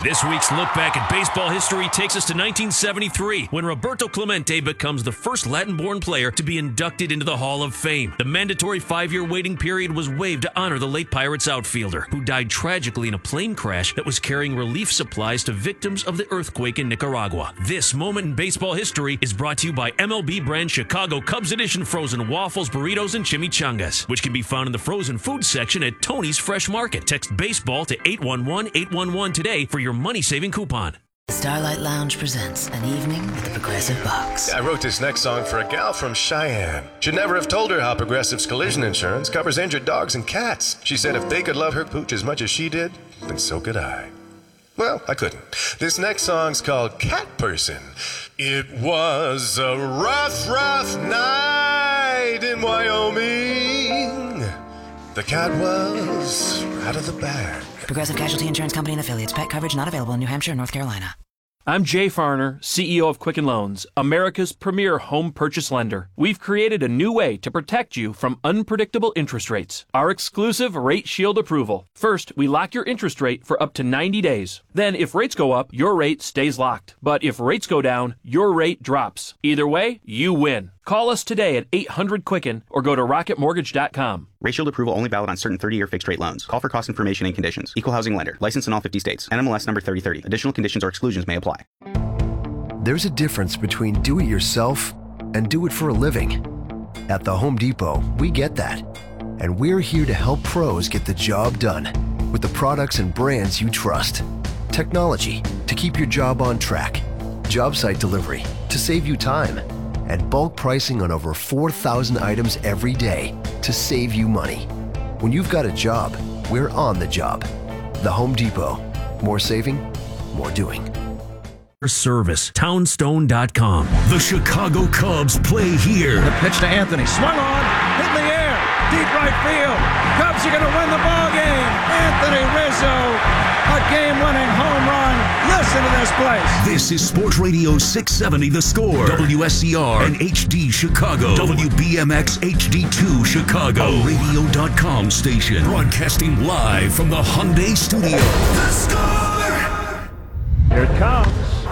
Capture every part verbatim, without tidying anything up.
This week's look back at baseball history takes us to nineteen seventy-three, when Roberto Clemente becomes the first Latin-born player to be inducted into the Hall of Fame. The mandatory five-year waiting period was waived to honor the late Pirates outfielder, who died tragically in a plane crash that was carrying relief supplies to victims of the earthquake in Nicaragua. This moment in baseball history is brought to you by M L B brand Chicago Cubs Edition frozen waffles, burritos, and chimichangas, which can be found in the frozen food section at Tony's Fresh Market. Text baseball to eight one one, eight one one today for your money-saving coupon. Starlight Lounge presents An Evening with the Progressive Box. I wrote this next song for a gal from Cheyenne. Should never have told her how Progressive's collision insurance covers injured dogs and cats. She said if they could love her pooch as much as she did, then so could I. Well, I couldn't. This next song's called Cat Person. It was a rough, rough night in Wyoming. The cat was out of the bag. Progressive Casualty Insurance Company and affiliates. Pet coverage not available in New Hampshire and North Carolina. I'm Jay Farner, C E O of Quicken Loans, America's premier home purchase lender. We've created a new way to protect you from unpredictable interest rates. Our exclusive Rate Shield approval. First, we lock your interest rate for up to ninety days. Then, if rates go up, your rate stays locked. But if rates go down, your rate drops. Either way, you win. Call us today at eight hundred Quicken or go to rocket mortgage dot com. Rate Shield approval only valid on certain thirty-year fixed-rate loans. Call for cost information and conditions. Equal housing lender. Licensed in all fifty states. N M L S number thirty thirty. Additional conditions or exclusions may apply. There's a difference between do it yourself and do it for a living. At the Home Depot, we get that. And we're here to help pros get the job done with the products and brands you trust. Technology to keep your job on track. Job site delivery to save you time. And bulk pricing on over four thousand items every day to save you money. When you've got a job, we're on the job. The Home Depot. More saving, more doing. Service, townstone dot com. The Chicago Cubs play here. The pitch to Anthony. Swung on, hit in the air, deep right field. Cubs are going to win the ball game. Anthony Rizzo, a game-winning home run. Listen to this place. This is Sports Radio six seventy The Score, W S C R and H D Chicago, W B M X H D two Chicago, a radio dot com station, broadcasting live from the Hyundai Studio. The Score! Here it comes.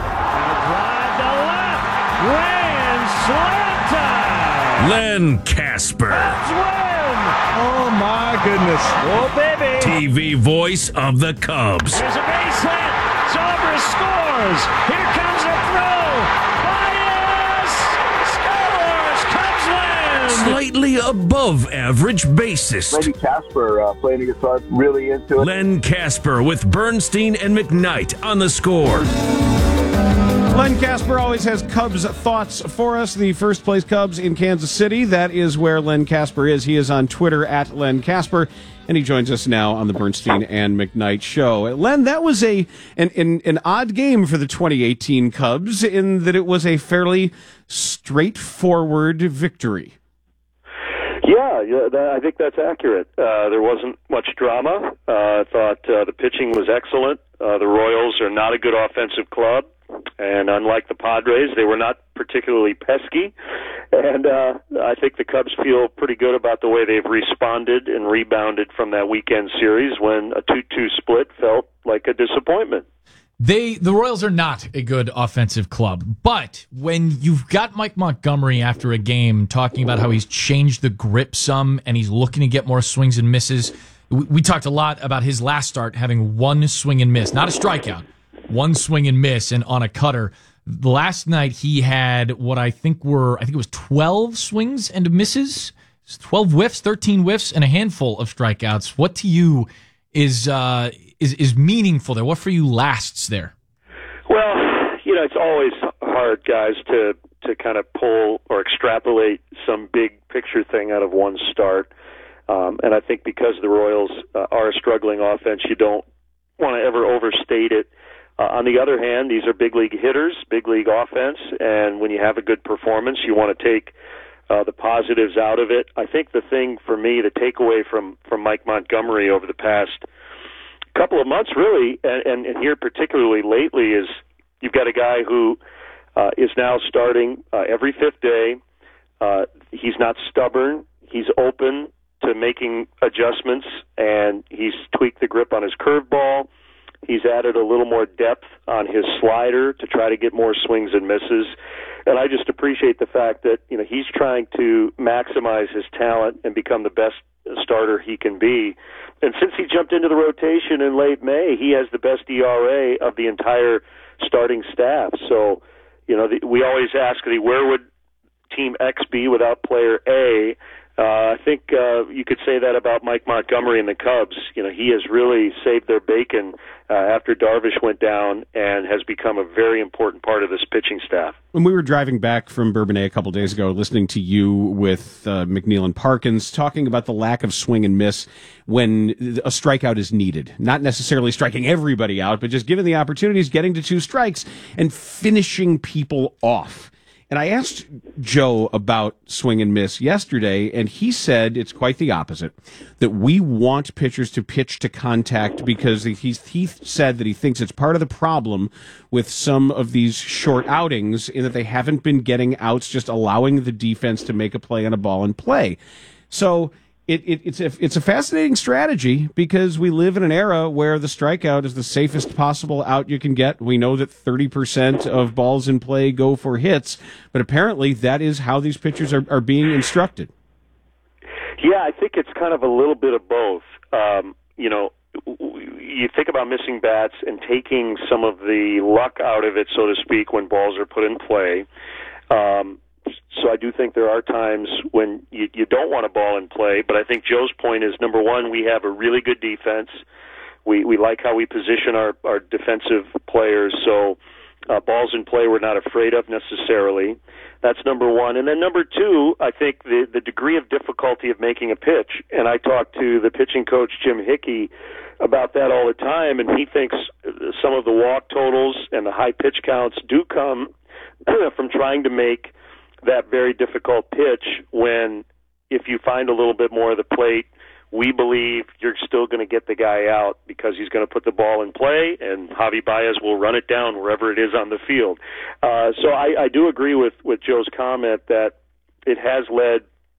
Grand slam time! Len Casper. Cubs win! Oh my goodness. Oh baby. T V voice of the Cubs. Here's a base hit. Zobrist scores. Here comes a throw. Bias scores. Cubs win! Slightly above average basis. Len Casper uh, playing the guitar, really into it. Len Casper with Bernstein and McKnight on The Score. Len Casper always has Cubs thoughts for us. The first place Cubs in Kansas City. That is where Len Casper is. He is on Twitter at Len Casper, and he joins us now on the Bernstein and McKnight show. Len, that was a an, an, an odd game for the twenty eighteen Cubs in that it was a fairly straightforward victory. Yeah, yeah, I think that's accurate. Uh, there wasn't much drama. Uh, I thought uh, the pitching was excellent. Uh, the Royals are not a good offensive club. And unlike the Padres, they were not particularly pesky. And uh, I think the Cubs feel pretty good about the way they've responded and rebounded from that weekend series when a two two split felt like a disappointment. They, the Royals are not a good offensive club. But when you've got Mike Montgomery after a game talking about how he's changed the grip some and he's looking to get more swings and misses, we, we talked a lot about his last start having one swing and miss, not a strikeout. One swing and miss and on a cutter. Last night he had what I think were, I think it was twelve swings and misses, twelve whiffs, thirteen whiffs, and a handful of strikeouts. What to you is uh, is is meaningful there? What for you lasts there? Well, you know, it's always hard, guys, to to kind of pull or extrapolate some big picture thing out of one start. Um, and I think because the Royals uh, are a struggling offense, you don't want to ever overstate it. Uh, on the other hand, these are big league hitters, big league offense, and when you have a good performance, you want to take uh, the positives out of it. I think the thing for me, the takeaway from, from Mike Montgomery over the past couple of months, really, and, and, and here particularly lately, is you've got a guy who uh, is now starting uh, every fifth day. Uh, he's not stubborn. He's open to making adjustments, and he's tweaked the grip on his curveball. He's added a little more depth on his slider to try to get more swings and misses. And I just appreciate the fact that, you know, he's trying to maximize his talent and become the best starter he can be. And since he jumped into the rotation in late May, he has the best E R A of the entire starting staff. So, you know, the, we always ask, where would Team X be without player A? Uh, I think uh, you could say that about Mike Montgomery and the Cubs. You know, he has really saved their bacon uh, after Darvish went down and has become a very important part of this pitching staff. When we were driving back from Bourbonnais a couple days ago, listening to you with uh, McNeil and Parkins talking about the lack of swing and miss when a strikeout is needed. Not necessarily striking everybody out, but just given the opportunities, getting to two strikes and finishing people off. And I asked Joe about swing and miss yesterday, and he said it's quite the opposite, that we want pitchers to pitch to contact because he, he said that he thinks it's part of the problem with some of these short outings in that they haven't been getting outs, just allowing the defense to make a play on a ball and play. So It, it, it's, a, it's a fascinating strategy because we live in an era where the strikeout is the safest possible out you can get. We know that thirty percent of balls in play go for hits, but apparently that is how these pitchers are, are being instructed. Yeah, I think it's kind of a little bit of both. Um, you know, you think about missing bats and taking some of the luck out of it, so to speak, when balls are put in play. Um, So I do think there are times when you, you don't want a ball in play, but I think Joe's point is, number one, we have a really good defense. We we like how we position our, our defensive players, so uh, balls in play we're not afraid of necessarily. That's number one. And then number two, I think the, the degree of difficulty of making a pitch, and I talked to the pitching coach, Jim Hickey, about that all the time, and he thinks some of the walk totals and the high pitch counts do come from trying to make that very difficult pitch when, if you find a little bit more of the plate, we believe you're still going to get the guy out because he's going to put the ball in play and Javi Baez will run it down wherever it is on the field. Uh, so I, I do agree with, with Joe's comment that it has led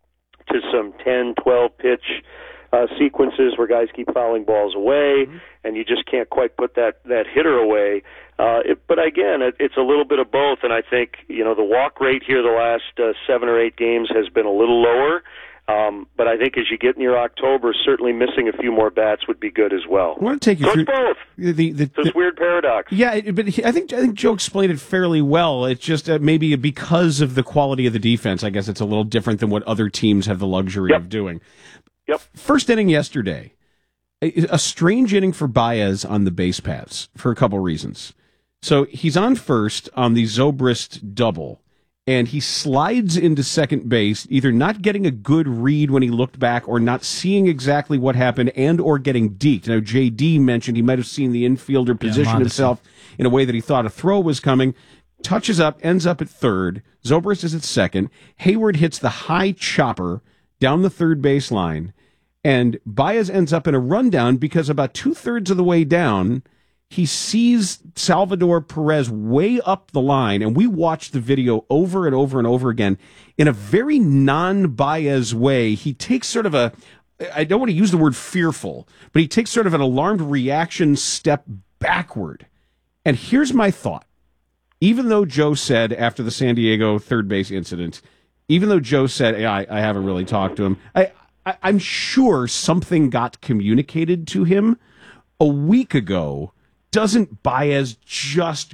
to some ten, twelve pitch uh, sequences where guys keep fouling balls away, mm-hmm. and you just can't quite put that, that hitter away. Uh, it, but again, it, it's a little bit of both, and I think, you know, the walk rate here the last uh, seven or eight games has been a little lower. Um, but I think as you get near October, certainly missing a few more bats would be good as well. I want to take you so through it's both. The, the, the, so it's the, weird paradox. Yeah, it, but I think I think Joe explained it fairly well. It's just uh, maybe because of the quality of the defense, I guess it's a little different than what other teams have the luxury yep. of doing. Yep. First inning yesterday, a, a strange inning for Baez on the base paths for a couple reasons. So he's on first on the Zobrist double, and he slides into second base, either not getting a good read when he looked back or not seeing exactly what happened and or getting deked. Now, J D mentioned he might have seen the infielder position yeah, himself in a way that he thought a throw was coming, touches up, ends up at third. Zobrist is at second. Hayward hits the high chopper down the third base line, and Baez ends up in a rundown because about two-thirds of the way down, he sees Salvador Perez way up the line, and we watched the video over and over and over again. In a very non-Baez way, he takes sort of a, I don't want to use the word fearful, but he takes sort of an alarmed reaction step backward. And here's my thought. Even though Joe said after the San Diego third base incident, even though Joe said, hey, I, I haven't really talked to him, I, I, I'm sure something got communicated to him a week ago. Doesn't Baez just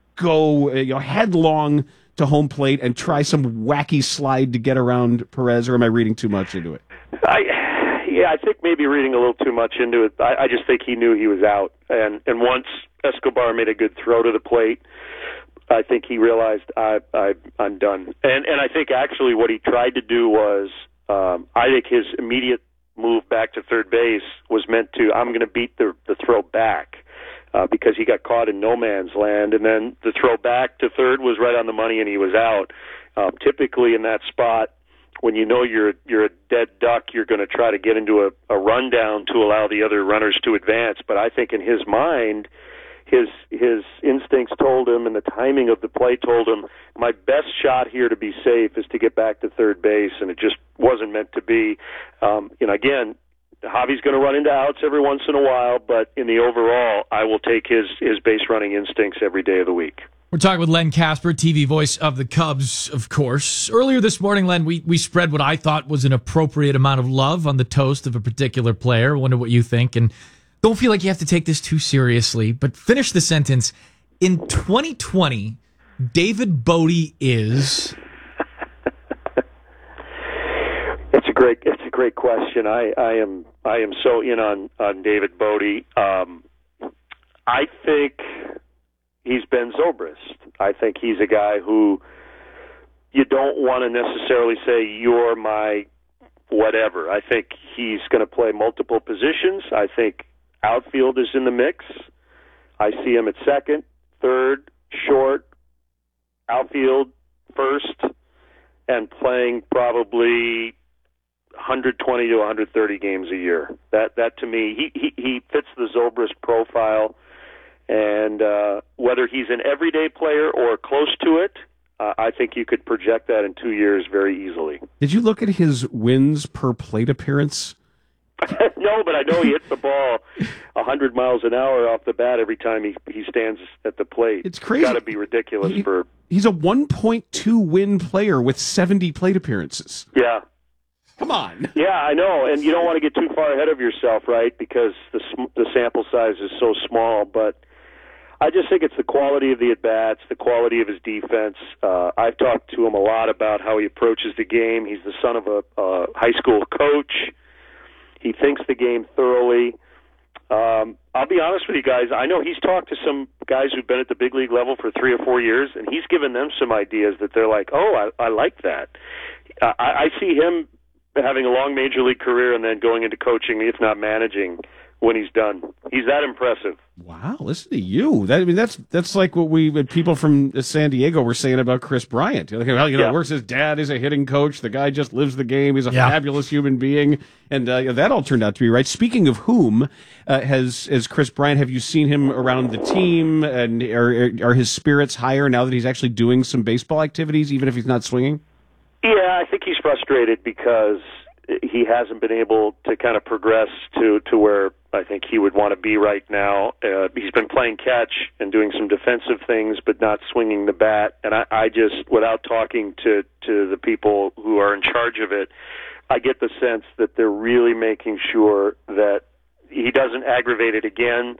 go you know, headlong to home plate and try some wacky slide to get around Perez, or am I reading too much into it? I, yeah, I think maybe reading a little too much into it. I, I just think he knew he was out, and and once Escobar made a good throw to the plate, I think he realized I, I I'm done. And and I think actually what he tried to do was, um, I think his immediate move back to third base was meant to, I'm going to beat the the throw back. Uh, because he got caught in no man's land, and then the throw back to third was right on the money, and he was out. Um, typically, in that spot, when you know you're you're a dead duck, you're going to try to get into a, a rundown to allow the other runners to advance. But I think in his mind, his his instincts told him, and the timing of the play told him, my best shot here to be safe is to get back to third base, and it just wasn't meant to be. Um, you know, again. Javi's going to run into outs every once in a while, but in the overall, I will take his, his base running instincts every day of the week. We're talking with Len Kasper, T V voice of the Cubs, of course. Earlier this morning, Len, we, we spread what I thought was an appropriate amount of love on the toast of a particular player. I wonder what you think. And don't feel like you have to take this too seriously, but finish the sentence. In twenty twenty, David Bote is... It's a great, it's a great question. I, I am, I am so in on, on David Bote. Um, I think he's Ben Zobrist. I think he's a guy who you don't want to necessarily say you're my whatever. I think he's going to play multiple positions. I think outfield is in the mix. I see him at second, third, short, outfield, first, and playing probably one hundred twenty to one hundred thirty games a year. That that to me, he he, he fits the Zobrist profile. And uh, whether he's an everyday player or close to it, uh, I think you could project that in two years very easily. Did you look at his wins per plate appearance? No, but I know he hits the ball one hundred miles an hour off the bat every time he, he stands at the plate. It's crazy. It's got to be ridiculous. He, for. He's a one point two win player with seventy plate appearances. Yeah. Come on. Yeah, I know, and you don't want to get too far ahead of yourself, right, because the the sample size is so small, but I just think it's the quality of the at-bats, the quality of his defense. Uh, I've talked to him a lot about how he approaches the game. He's the son of a uh, high school coach. He thinks the game thoroughly. Um, I'll be honest with you guys. I know he's talked to some guys who've been at the big league level for three or four years, and he's given them some ideas that they're like, oh, I, I like that. I, I see him having a long major league career and then going into coaching, if not managing, when he's done. He's that impressive. Wow, listen to you. That, I mean, that's that's like what we people from San Diego were saying about Chris Bryant. Like, well, you know, Yeah. works his dad is a hitting coach. The guy just lives the game. He's a Yeah. fabulous human being, and uh, that all turned out to be right. Speaking of whom, uh, has has Chris Bryant? Have you seen him around the team? And are are his spirits higher now that he's actually doing some baseball activities, even if he's not swinging? Yeah, I think he's frustrated because he hasn't been able to kind of progress to, to where I think he would want to be right now. Uh, he's been playing catch and doing some defensive things, but not swinging the bat. And I, I just, without talking to, to the people who are in charge of it, I get the sense that they're really making sure that he doesn't aggravate it again.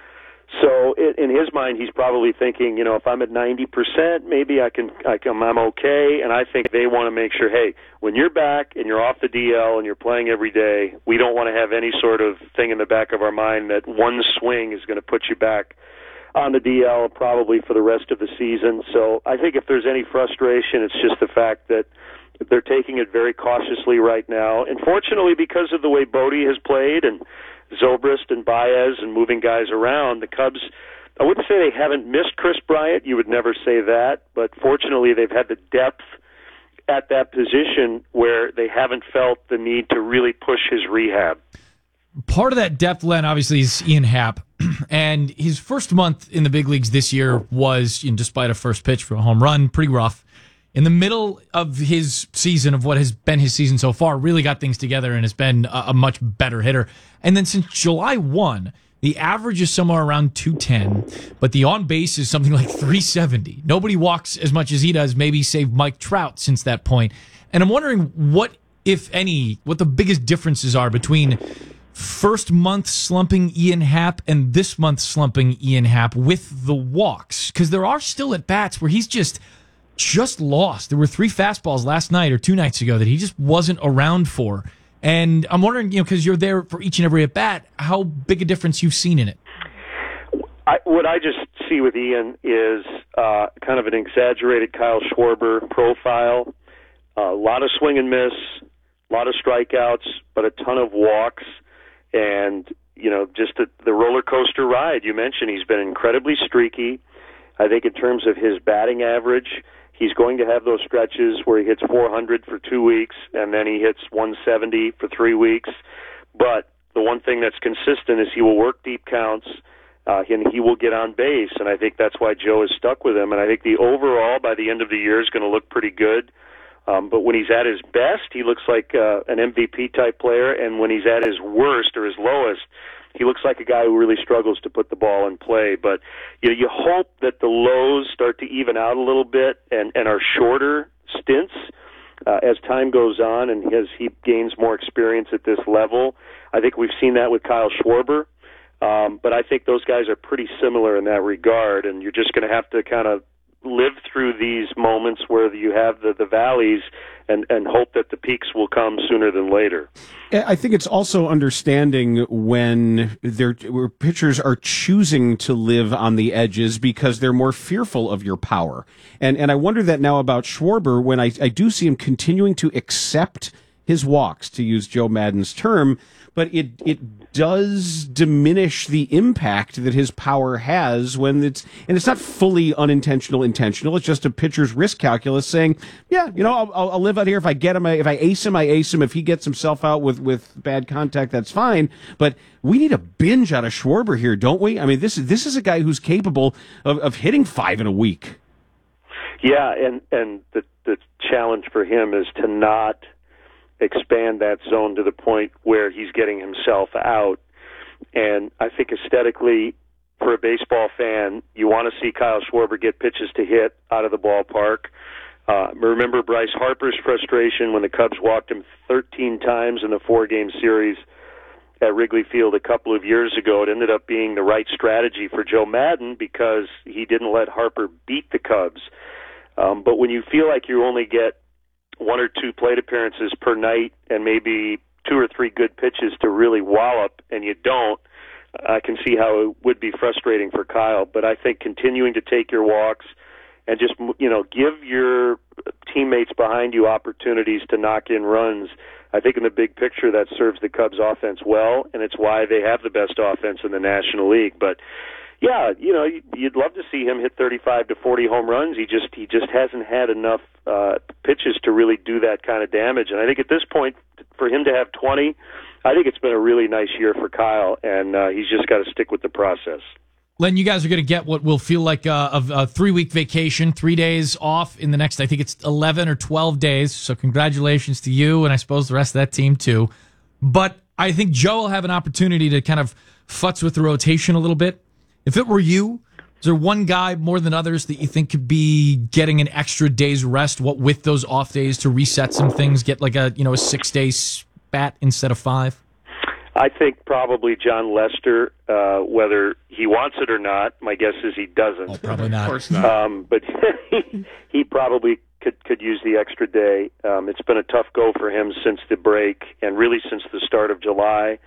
So it, in his mind, he's probably thinking, you know, if I'm at ninety percent, maybe I can, I can, I'm okay. And I think they want to make sure, hey, when you're back and you're off the D L and you're playing every day, we don't want to have any sort of thing in the back of our mind that one swing is going to put you back on the D L probably for the rest of the season. So I think if there's any frustration, it's just the fact that they're taking it very cautiously right now. And fortunately, because of the way Bote has played and Zobrist and Baez and moving guys around, the Cubs, I wouldn't say they haven't missed Chris Bryant. You would never say that. But fortunately, they've had the depth at that position where they haven't felt the need to really push his rehab. Part of that depth, Len, obviously, is Ian Happ. And his first month in the big leagues this year was, you know, despite a first pitch for a home run, pretty rough. In the middle of his season, of what has been his season so far, really got things together and has been a, a much better hitter. And then since July first, the average is somewhere around two ten, but the on-base is something like three seventy. Nobody walks as much as he does, maybe save Mike Trout since that point. And I'm wondering what, if any, what the biggest differences are between first month slumping Ian Happ and this month slumping Ian Happ with the walks. Because there are still at-bats where he's just... just lost. There were three fastballs last night or two nights ago that he just wasn't around for. And I'm wondering, you know, because you're there for each and every at-bat, how big a difference you've seen in it. I, what I just see with Ian is uh, kind of an exaggerated Kyle Schwarber profile. Uh, a lot of swing and miss, a lot of strikeouts, but a ton of walks. And, you know, just a, the roller coaster ride. You mentioned he's been incredibly streaky. I think in terms of his batting average, he's going to have those stretches where he hits four hundred for two weeks and then he hits one seventy for three weeks. But the one thing that's consistent is he will work deep counts uh, and he will get on base. And I think that's why Joe is stuck with him. And I think the overall, by the end of the year, is going to look pretty good. Um, but when he's at his best, he looks like uh, an M V P-type player, and when he's at his worst or his lowest, he looks like a guy who really struggles to put the ball in play. But you know, you hope that the lows start to even out a little bit and, and are shorter stints uh, as time goes on and as he gains more experience at this level. I think we've seen that with Kyle Schwarber, um, but I think those guys are pretty similar in that regard, and you're just going to have to kind of live through these moments where you have the, the valleys and, and hope that the peaks will come sooner than later. I think it's also understanding when they're, where pitchers are choosing to live on the edges because they're more fearful of your power. And and I wonder that now about Schwarber when I, I do see him continuing to accept his walks, to use Joe Maddon's term, but it it does diminish the impact that his power has when it's, and it's not fully unintentional, intentional. It's just a pitcher's risk calculus saying, yeah, you know, I'll, I'll live out here. If I get him, if I ace him, I ace him. If he gets himself out with, with bad contact, that's fine. But we need a binge out of Schwarber here, don't we? I mean, this is, this is a guy who's capable of, of hitting five in a week. Yeah, and, and the, the challenge for him is to not expand that zone to the point where he's getting himself out. And I think aesthetically, for a baseball fan, you want to see Kyle Schwarber get pitches to hit out of the ballpark. Uh, remember Bryce Harper's frustration when the Cubs walked him thirteen times in the four-game series at Wrigley Field a couple of years ago. It ended up being the right strategy for Joe Maddon because he didn't let Harper beat the Cubs. Um, but when you feel like you only get one or two plate appearances per night and maybe two or three good pitches to really wallop, and you don't, I can see how it would be frustrating for Kyle. But I think continuing to take your walks and just, you know, give your teammates behind you opportunities to knock in runs, I think in the big picture that serves the Cubs offense well, and it's why they have the best offense in the National League. But yeah, you know, you'd love to see him hit thirty-five to forty home runs. He just he just hasn't had enough uh, pitches to really do that kind of damage. And I think at this point, for him to have twenty, I think it's been a really nice year for Kyle, and uh, he's just got to stick with the process. Len, you guys are going to get what will feel like a, a, a three-week vacation, three days off in the next, I think it's eleven or twelve days. So congratulations to you, and I suppose the rest of that team too. But I think Joe will have an opportunity to kind of futz with the rotation a little bit. If it were you, is there one guy more than others that you think could be getting an extra day's rest? What with those off days to reset some things, get like a you know a six day spat instead of five? I think probably John Lester, uh, whether he wants it or not. My guess is he doesn't. Oh, probably not. Of course not. Um, but he, he probably could could use the extra day. Um, it's been a tough go for him since the break, and really since the start of July.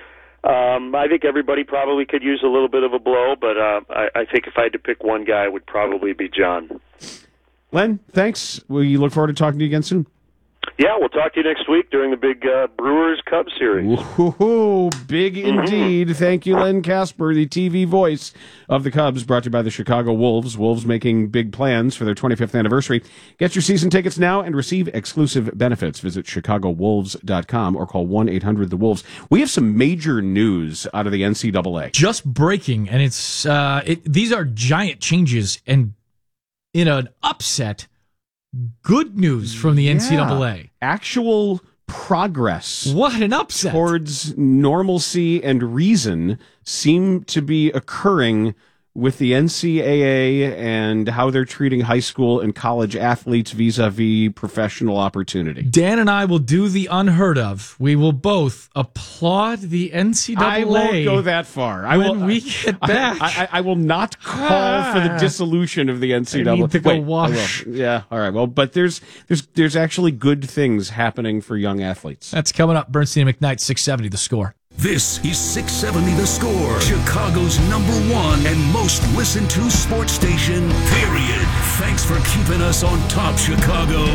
Um, I think everybody probably could use a little bit of a blow, but uh, I, I think if I had to pick one guy, it would probably be John. Len, thanks. We look forward to talking to you again soon. Yeah, we'll talk to you next week during the big uh, Brewers-Cubs series. Ooh, big indeed. Mm-hmm. Thank you, Len Kasper, the T V voice of the Cubs, brought to you by the Chicago Wolves. Wolves making big plans for their twenty-fifth anniversary. Get your season tickets now and receive exclusive benefits. Visit chicago wolves dot com or call one eight hundred the wolves. We have some major news out of the N C double A. Just breaking, and it's uh, it, these are giant changes, and in an upset, good news from the yeah. N C double A. Actual progress. What an upset. Towards normalcy and reason seem to be occurring with the N C double A and how they're treating high school and college athletes vis-a-vis professional opportunity. Dan and I will do the unheard of. We will both applaud the N C double A. I won't go that far. I when will, we get back. I, I, I will not call ah, for the dissolution of the N C double A. I need to go Wait, wash. Yeah, all right. Well, but there's there's there's actually good things happening for young athletes. That's coming up. Bernstein and McKnight, six seventy The Score. This is six seventy The Score, Chicago's number one and most listened to sports station, period. Thanks for keeping us on top, Chicago.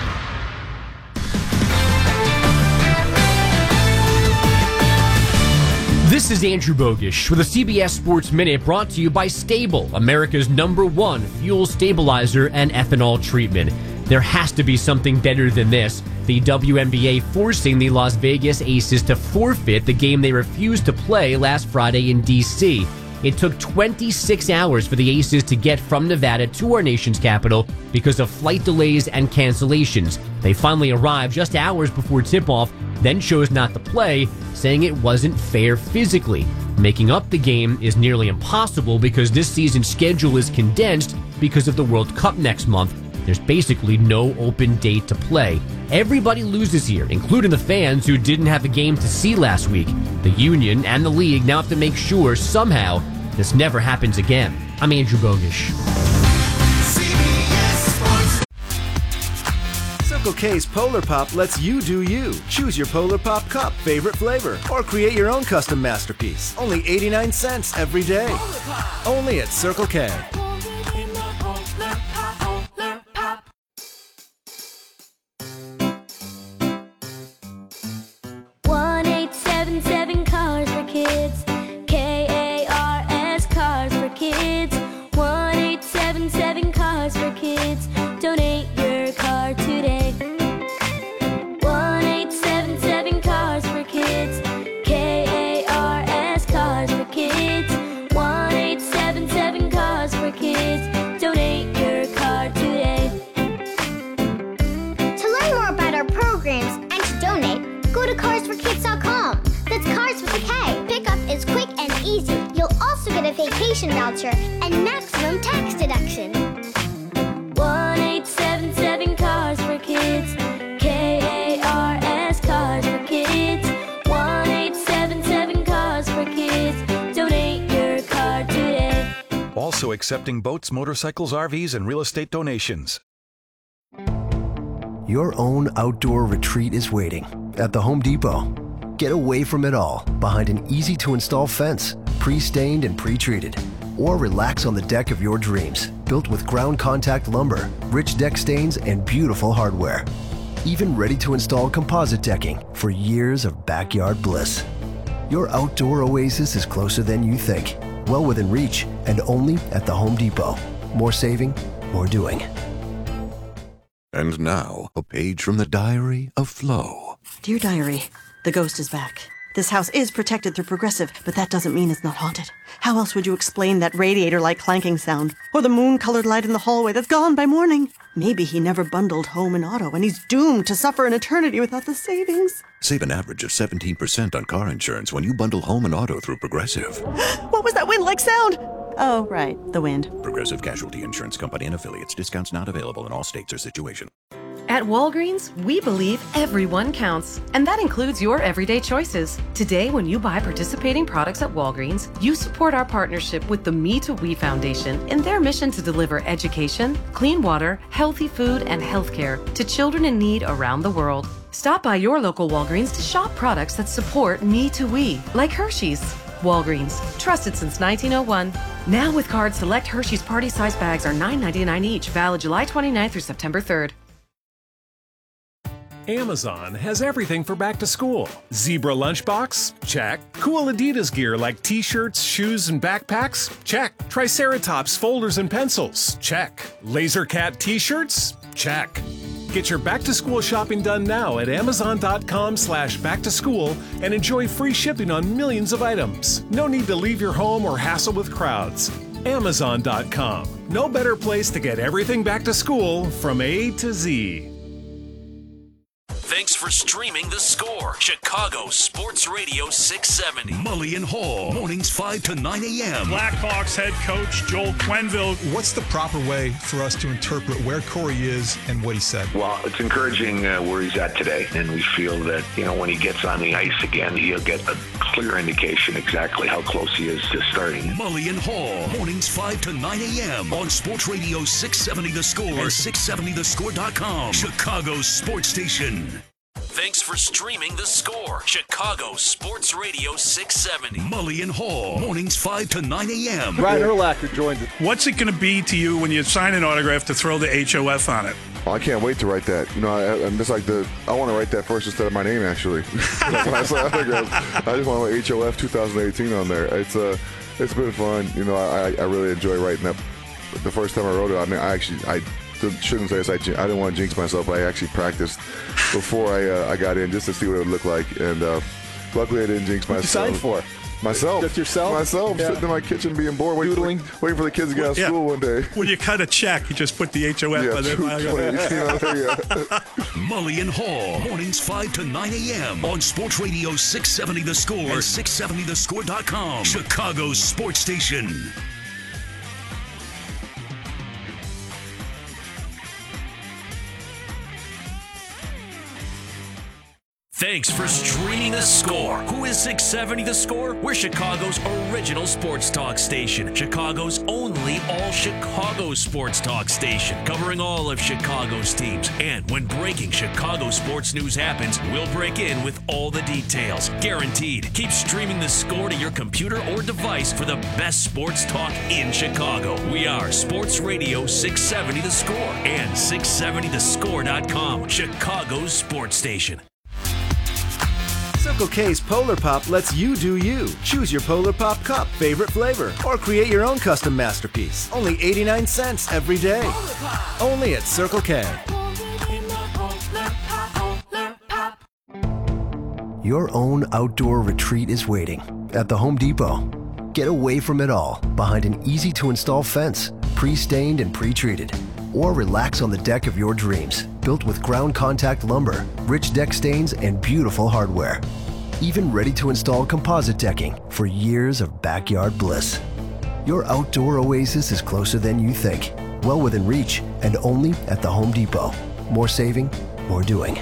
This is Andrew Bogish with a C B S Sports Minute brought to you by Stable, America's number one fuel stabilizer and ethanol treatment. There has to be something better than this. The W N B A forcing the Las Vegas Aces to forfeit the game they refused to play last Friday in D C. It took twenty-six hours for the Aces to get from Nevada to our nation's capital because of flight delays and cancellations. They finally arrived just hours before tip-off, then chose not to play, saying it wasn't fair physically. Making up the game is nearly impossible because this season's schedule is condensed because of the World Cup next month. There's basically no open date to play. Everybody loses here, including the fans who didn't have a game to see last week. The union and the league now have to make sure somehow this never happens again. I'm Andrew Bogish. Circle K's Polar Pop lets you do you. Choose your Polar Pop cup, favorite flavor, or create your own custom masterpiece. Only eighty-nine cents every day. Only at Circle K. one eight seven seven Cars for Kids. K A R S Cars for Kids. one eight seven seven Cars for Kids. Donate your car today. one eight seven seven Cars for Kids. K A R S Cars for Kids. one eight seven seven Cars for Kids. Donate your car today. To learn more about our programs and to donate, go to cars for kids dot com. That's Cars with a K. Pickup is quick and easy. You'll also get a vacation voucher and maximum tax deduction. one eight seven seven Cars for Kids. K A R S Cars for Kids. one eight seven seven Cars for Kids. Donate your car today. Also accepting boats, motorcycles, R Vs, and real estate donations. Your own outdoor retreat is waiting at the Home Depot. Get away from it all behind an easy-to-install fence, pre-stained and pre-treated. Or relax on the deck of your dreams, built with ground contact lumber, rich deck stains, and beautiful hardware. Even ready-to-install composite decking for years of backyard bliss. Your outdoor oasis is closer than you think, well within reach, and only at the Home Depot. More saving, more doing. And now, a page from the diary of Flo. Dear Diary, the ghost is back. This house is protected through Progressive, but that doesn't mean it's not haunted. How else would you explain that radiator-like clanking sound? Or the moon-colored light in the hallway that's gone by morning? Maybe he never bundled home and auto, and he's doomed to suffer an eternity without the savings. Save an average of seventeen percent on car insurance when you bundle home and auto through Progressive. What was that wind-like sound? Oh, right, the wind. Progressive Casualty Insurance Company and affiliates. Discounts not available in all states or situations. At Walgreens, we believe everyone counts, and that includes your everyday choices. Today, when you buy participating products at Walgreens, you support our partnership with the Me to We Foundation in their mission to deliver education, clean water, healthy food, and healthcare to children in need around the world. Stop by your local Walgreens to shop products that support Me to We, like Hershey's. Walgreens, trusted since nineteen oh one. Now with cards, select Hershey's party size bags are nine ninety-nine each, valid July twenty-ninth through September third. Amazon has everything for back to school. Zebra lunchbox? Check. Cool Adidas gear like t-shirts, shoes, and backpacks? Check. Triceratops folders and pencils? Check. Laser Cat t-shirts? Check. Get your back to school shopping done now at amazon.com slash back to school and enjoy free shipping on millions of items. No need to leave your home or hassle with crowds. amazon dot com. No better place to get everything back to school from A to Z. Thanks for streaming The Score, Chicago Sports Radio six seventy. Mully and Hall, mornings five to nine a.m. Blackhawks head coach Joel Quenneville. What's the proper way for us to interpret where Corey is and what he said? Well, it's encouraging uh, where he's at today, and we feel that, you know, when he gets on the ice again, he'll get a clear indication exactly how close he is to starting. Mully and Hall, mornings five to nine a.m. on Sports Radio six seventy The Score and six seventy the score dot com, Chicago's sports station. Thanks for streaming The Score, Chicago Sports Radio six seventy. Mully and Hall, mornings five to nine a.m. Ryan Urlacher joins us. What's it going to be to you when you sign an autograph to throw the H O F on it? Well, I can't wait to write that. You know, I, I'm just like the. I want to write that first instead of my name. Actually, when I sign autographs, I just want to H O F twenty eighteen on there. It's uh, it's been fun. You know, I I really enjoy writing that. The first time I wrote it, I mean, I actually I. shouldn't say this. I, I didn't want to jinx myself. I actually practiced before I uh, I got in just to see what it would look like, and uh, luckily I didn't jinx myself. What you signed for? Myself. Just yourself? Myself, Yeah. sitting in my kitchen being bored, waiting, Doodling. For, waiting for the kids to get out of Yeah. school one day. When you cut a check, you just put the H O F Yeah, on there. two twenty, you know, there you go. Mully and Hall, mornings five to nine a.m. on Sports Radio six seventy The Score and six seventy the score dot com, Chicago's sports station. Thanks for streaming The Score. Who is six seventy The Score? We're Chicago's original sports talk station. Chicago's only all-Chicago sports talk station. Covering all of Chicago's teams. And when breaking Chicago sports news happens, we'll break in with all the details. Guaranteed. Keep streaming The Score to your computer or device for the best sports talk in Chicago. We are Sports Radio six seventy The Score and six seventy the score dot com, Chicago's sports station. Circle K's Polar Pop lets you do you. Choose your Polar Pop cup, favorite flavor, or create your own custom masterpiece. Only eighty-nine cents every day. Only at Circle K. Your own outdoor retreat is waiting at the Home Depot. Get away from it all behind an easy-to-install fence, pre-stained and pre-treated. Or relax on the deck of your dreams, built with ground contact lumber, rich deck stains, and beautiful hardware. Even ready to install composite decking for years of backyard bliss. Your outdoor oasis is closer than you think, well within reach, and only at the Home Depot. More saving, more doing.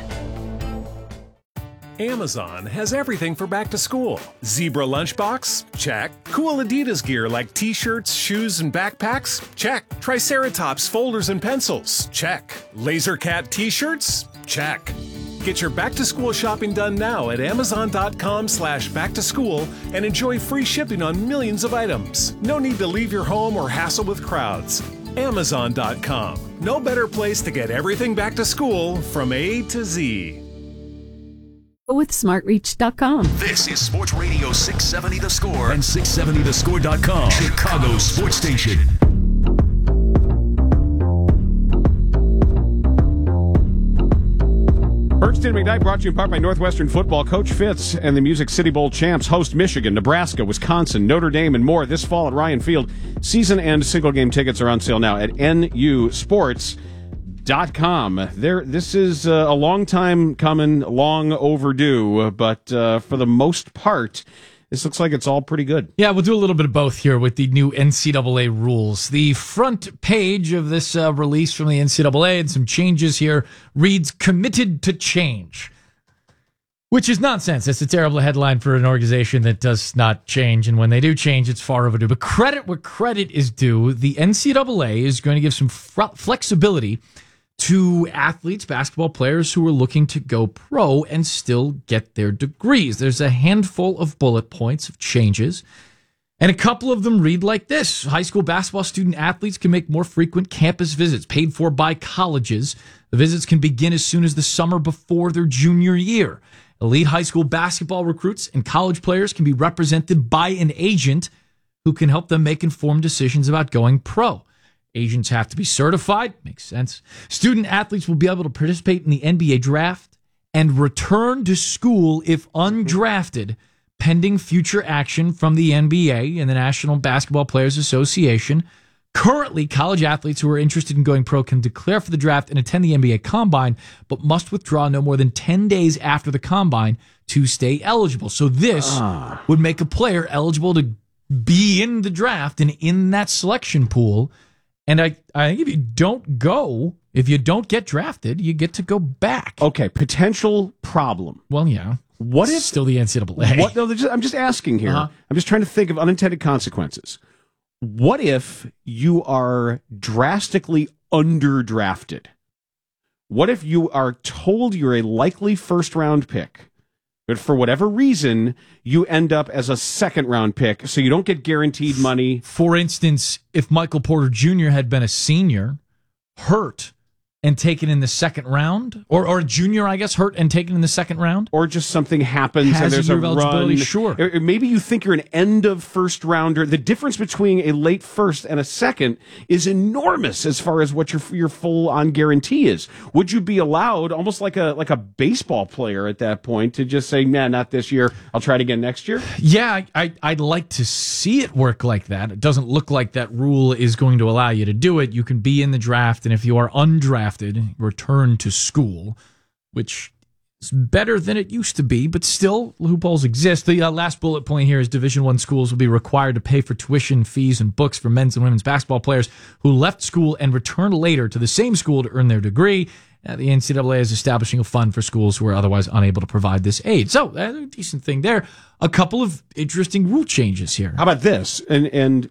Amazon has everything for back to school. Zebra lunchbox? Check. Cool Adidas gear like t-shirts, shoes, and backpacks? Check. Triceratops folders and pencils? Check. Laser Cat t-shirts? Check. Get your back to school shopping done now at amazon.com slash back to school and enjoy free shipping on millions of items. No need to leave your home or hassle with crowds. amazon dot com. No better place to get everything back to school from A to Z. With smart reach dot com. This is Sports Radio six seventy The Score and six seventy the score dot com, Chicago's sports station. Bernstein McKnight brought to you in part by Northwestern Football. Coach Fitz and the Music City Bowl champs host Michigan, Nebraska, Wisconsin, Notre Dame, and more this fall at Ryan Field. Season and single game tickets are on sale now at N U sports dot com. There, this is uh, a long time coming, long overdue, but uh, for the most part, this looks like it's all pretty good. Yeah, we'll do a little bit of both here with the new N C double A rules. The front page of this uh, release from the N C double A and some changes here reads, committed to change, which is nonsense. It's a terrible headline for an organization that does not change, and when they do change, it's far overdue. But credit where credit is due, the N C double A is going to give some fr- flexibility to athletes, basketball players who are looking to go pro and still get their degrees. There's a handful of bullet points of changes, and a couple of them read like this. High school basketball student athletes can make more frequent campus visits paid for by colleges. The visits can begin as soon as the summer before their junior year. Elite high school basketball recruits and college players can be represented by an agent who can help them make informed decisions about going pro. Agents have to be certified. Makes sense. Student athletes will be able to participate in the N B A draft and return to school if undrafted, pending future action from the N B A and the National Basketball Players Association. Currently, college athletes who are interested in going pro can declare for the draft and attend the N B A Combine, but must withdraw no more than ten days after the Combine to stay eligible. So this ah. would make a player eligible to be in the draft and in that selection pool. And I, I think if you don't go, if you don't get drafted, you get to go back. Okay, potential problem. Well, yeah. What if still the N C double A? What? No, just, I'm just asking here. Uh-huh. I'm just trying to think of unintended consequences. What if you are drastically underdrafted? What if you are told you're a likely first round pick, but for whatever reason, you end up as a second round pick, so you don't get guaranteed money? For instance, if Michael Porter Junior had been a senior, hurt, and taken in the second round, or or a junior, I guess, hurt and taken in the second round, or just something happens Has and there's a a year of eligibility, run. sure. Or maybe you think you're an end of first rounder. The difference between a late first and a second is enormous as far as what your your full on guarantee is. Would you be allowed, almost like a like a baseball player at that point, to just say, "Nah, not this year. I'll try it again next year"? Yeah, I, I, I'd like to see it work like that. It doesn't look like that rule is going to allow you to do it. You can be in the draft, and if you are undrafted, return to school, which is better than it used to be, but still loopholes exist. The uh, last bullet point here is Division One schools will be required to pay for tuition, fees, and books for men's and women's basketball players who left school and return later to the same school to earn their degree. Uh, the N C double A is establishing a fund for schools who are otherwise unable to provide this aid. So, uh, a decent thing there. A couple of interesting rule changes here. How about this? And and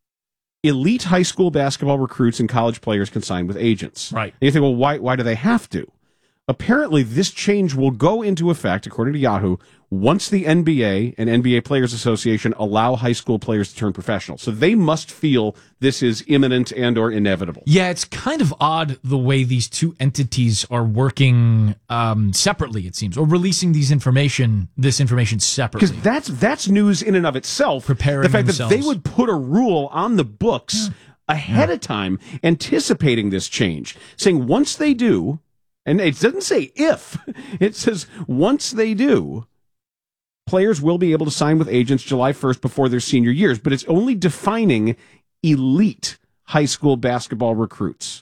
elite high school basketball recruits and college players can sign with agents. Right. And you think, well, why why do they have to? Apparently, this change will go into effect, according to Yahoo, once the N B A and N B A Players Association allow high school players to turn professional. So they must feel this is imminent and or inevitable. Yeah, it's kind of odd the way these two entities are working um, separately, it seems, or releasing these information, this information separately. Because that's that's news in and of itself. Preparing the fact themselves. that they would put a rule on the books yeah. ahead yeah. of time, anticipating this change, saying once they do. And it doesn't say if. It says once they do, players will be able to sign with agents July first before their senior years. But it's only defining elite high school basketball recruits.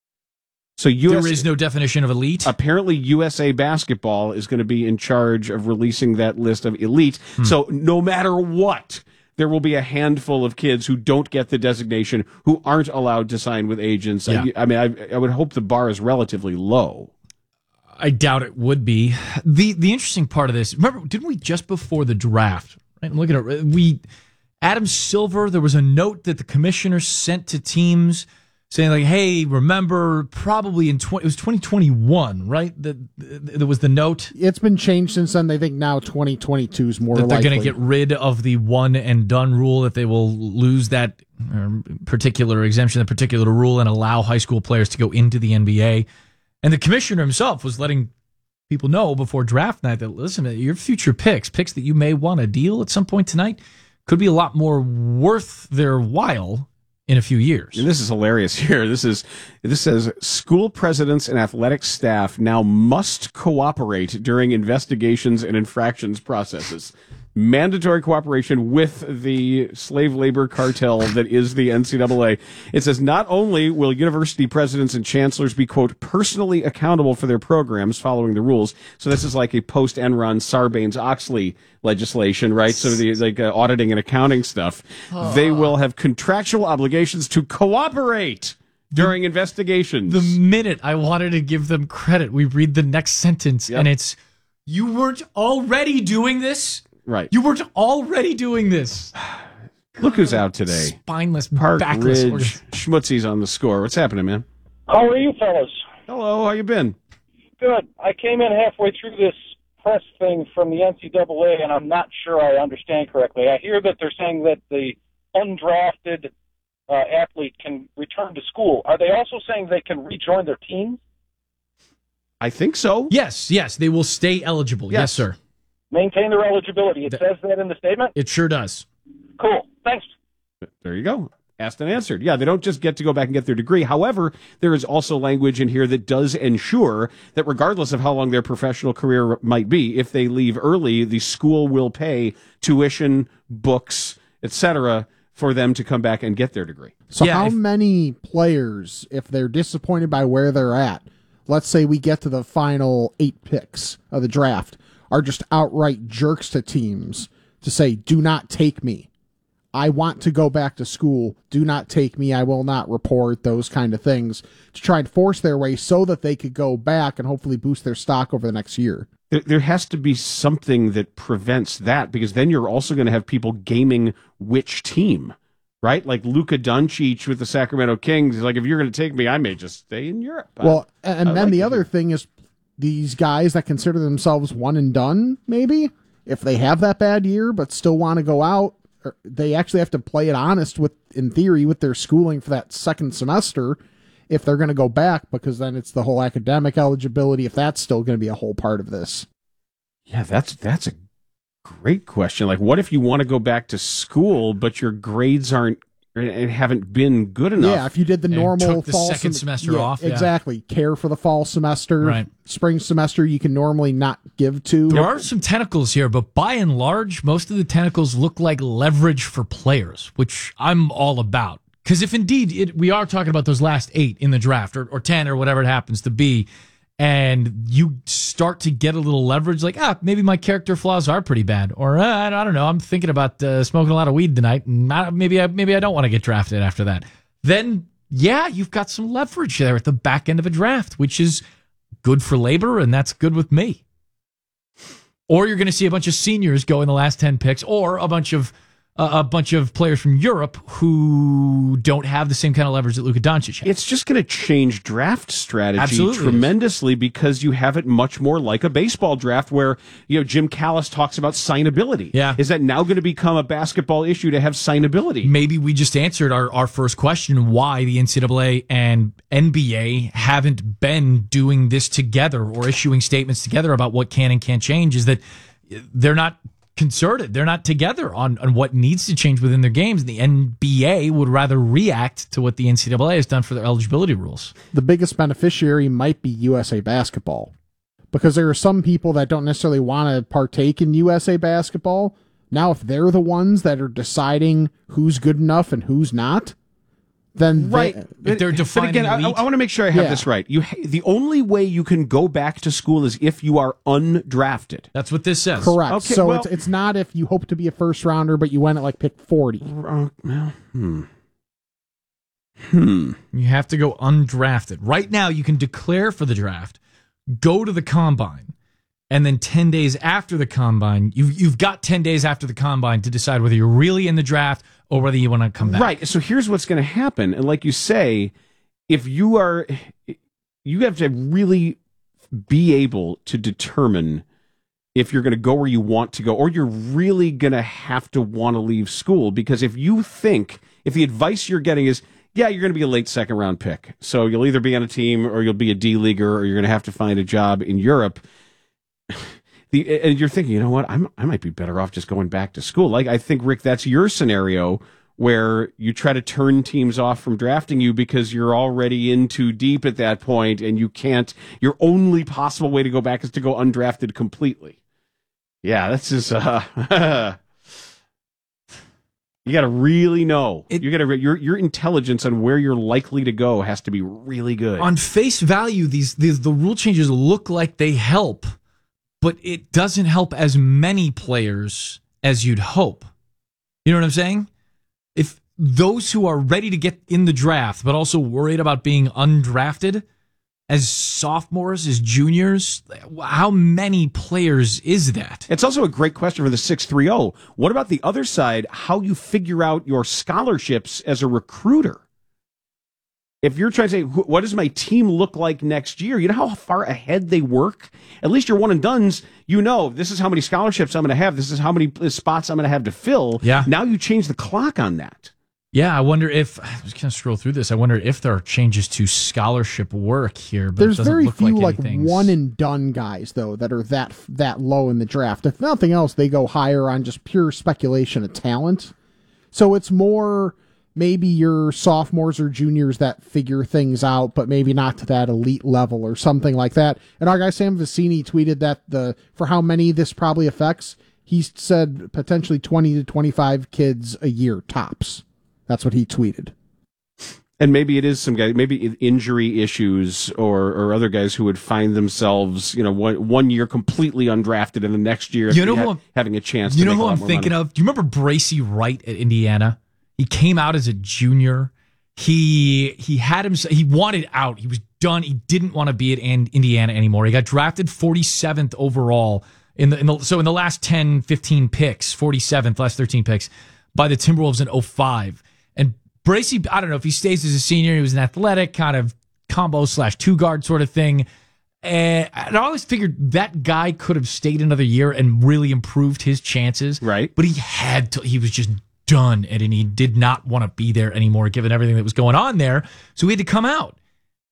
So U S A, there is no definition of elite? Apparently U S A Basketball is going to be in charge of releasing that list of elite. Hmm. So no matter what, there will be a handful of kids who don't get the designation, who aren't allowed to sign with agents. Yeah. I, I mean, I, I would hope the bar is relatively low. I doubt it would be. The The interesting part of this, remember, didn't we just before the draft, right? I'm looking at it, we, Adam Silver, there was a note that the commissioner sent to teams saying like, hey, remember, probably in twenty, it was twenty twenty-one, right? That there was the note. It's been changed since then. They think now twenty twenty-two is more that they're likely. going to get rid of the one and done rule, that they will lose that uh, particular exemption, the particular rule, and allow high school players to go into the N B A. And the commissioner himself was letting people know before draft night that, listen, your future picks, picks that you may want to deal at some point tonight, could be a lot more worth their while in a few years. And this is hilarious here. This is this says school presidents and athletic staff now must cooperate during investigations and infractions processes. Mandatory cooperation with the slave labor cartel that is the N C double A. It says not only will university presidents and chancellors be, quote, personally accountable for their programs following the rules. So this is like a post-Enron Sarbanes-Oxley legislation, right? So the like uh, auditing and accounting stuff. Oh. They will have contractual obligations to cooperate during the, investigations. The minute I wanted to give them credit, we read the next sentence, yep. and it's, you weren't already doing this? Right. You weren't already doing this. Look who's out today. Spineless, Park backless. Ridge Schmutzy's on the score. What's happening, man? How are you fellas? Hello, how you been? Good. I came in halfway through this press thing from the N C double A, and I'm not sure I understand correctly. I hear that they're saying that the undrafted uh, athlete can return to school. Are they also saying they can rejoin their team? I think so. Yes, yes. They will stay eligible. Yes, yes sir. Maintain their eligibility. It Th- says that in the statement? It sure does. Cool. Thanks. There you go. Asked and answered. Yeah, they don't just get to go back and get their degree. However, there is also language in here that does ensure that regardless of how long their professional career might be, if they leave early, the school will pay tuition, books, et cetera, for them to come back and get their degree. So yeah, how if- many players, if they're disappointed by where they're at, let's say we get to the final eight picks of the draft, are just outright jerks to teams to say, do not take me. I want to go back to school. Do not take me. I will not report, those kind of things, to try and force their way so that they could go back and hopefully boost their stock over the next year. There, there has to be something that prevents that, because then you're also going to have people gaming which team, right? Like Luka Doncic with the Sacramento Kings. Like, if you're going to take me, I may just stay in Europe. Well, and I then like the it. other thing is these guys that consider themselves one and done, maybe, if they have that bad year but still want to go out, they actually have to play it honest with, in theory, with their schooling for that second semester. if they're going to go back, because then it's the whole academic eligibility, if that's still going to be a whole part of this. Yeah, that's that's a great question. Like, what if you want to go back to school, but your grades aren't and haven't been good enough? Yeah, if you did the And normal took the fall second sem- semester yeah, off, yeah. exactly. Care for the fall semester, Right. spring semester, you can normally not give to. There are some tentacles here, but by and large, most of the tentacles look like leverage for players, which I'm all about. Because if indeed it, we are talking about those last eight in the draft, or, or ten, or whatever it happens to be, and you start to get a little leverage, like, ah, maybe my character flaws are pretty bad, or uh, I don't know, I'm thinking about uh, smoking a lot of weed tonight, and I, maybe I, maybe I don't want to get drafted after that. Then, yeah, you've got some leverage there at the back end of a draft, which is good for labor, and that's good with me. Or you're going to see a bunch of seniors go in the last ten picks, or a bunch of uh, a bunch of players from Europe who don't have the same kind of leverage that Luka Doncic has. It's just going to change draft strategy Absolutely. tremendously because you have it much more like a baseball draft where, you know, Jim Callis talks about signability. Yeah. Is that now going to become a basketball issue to have signability? Maybe we just answered our, our first question, why the N C double A and N B A haven't been doing this together or issuing statements together about what can and can't change, is that they're not concerted. They're not together on, on what needs to change within their games. The N B A would rather react to what the N C double A has done for their eligibility rules. The biggest beneficiary might be U S A Basketball, because there are some people that don't necessarily want to partake in U S A Basketball. Now, if they're the ones that are deciding who's good enough and who's not, then Right. they, If they're But defining again, I, elite, I want to make sure I have Yeah. this right. You, ha- the only way you can go back to school is if you are undrafted. that's what this says. correct. Okay, so well- it's it's not if you hope to be a first rounder, but you went at like pick forty. Uh, well, hmm. Hmm. You have to go undrafted. Right now, you can declare for the draft, go to the combine, and then ten days after the combine, you've, you've got ten days after the combine to decide whether you're really in the draft or whether you want to come back. Right. So here's what's going to happen. And like you say, if you are, you have to really be able to determine if you're going to go where you want to go, or you're really going to have to want to leave school. Because if you think, if the advice you're getting is, yeah, you're going to be a late second round pick, so you'll either be on a team or you'll be a D-leaguer, or you're going to have to find a job in Europe. The, and you're thinking, you know what, I'm, I might be better off just going back to school. Like, I think, Rick, that's your scenario where you try to turn teams off from drafting you because you're already in too deep at that point, and you can't, your only possible way to go back is to go undrafted completely. Yeah, that's just, uh, you got to really know. It, you got to, your, your intelligence on where you're likely to go has to be really good. On face value, these, these the rule changes look like they help, but it doesn't help as many players as you'd hope. You know what I'm saying? If those who are ready to get in the draft, but also worried about being undrafted, as sophomores, as juniors, how many players is that? It's also a great question for the six three zero. What about the other side, how you figure out your scholarships as a recruiter? If you're trying to say, what does my team look like next year? You know how far ahead they work? At least your one and dones, you know, this is how many scholarships I'm going to have. This is how many spots I'm going to have to fill. Yeah. Now you change the clock on that. Yeah, I wonder if, I was going to scroll through this, I wonder if there are changes to scholarship work here, but There's it doesn't very look few like, like anything's- one and done guys though that are that that low in the draft. If nothing else, they go higher on just pure speculation of talent. So it's more maybe your sophomores or juniors that figure things out, but maybe not to that elite level or something like that. And our guy Sam Vecini tweeted that the for how many this probably affects, he said potentially twenty to twenty-five kids a year tops. That's what he tweeted. And maybe it is some guy, maybe injury issues or, or other guys who would find themselves, you know, one, one year completely undrafted and the next year You know ha- who I'm- having a chance You to know make a who lot I'm more thinking money. of? Do you remember Bracy Wright at Indiana? He came out as a junior. He he had him. He wanted out. He was done. He didn't want to be at Indiana anymore. He got drafted forty-seventh overall in the, in the so in the last ten, fifteen picks, forty-seventh, last thirteen picks by the Timberwolves in oh five. And Bracy, I don't know if he stays as a senior. He was an athletic kind of combo slash two guard sort of thing. And I always figured that guy could have stayed another year and really improved his chances. Right. But he had to, he was just done, and he did not want to be there anymore given everything that was going on there. So he had to come out.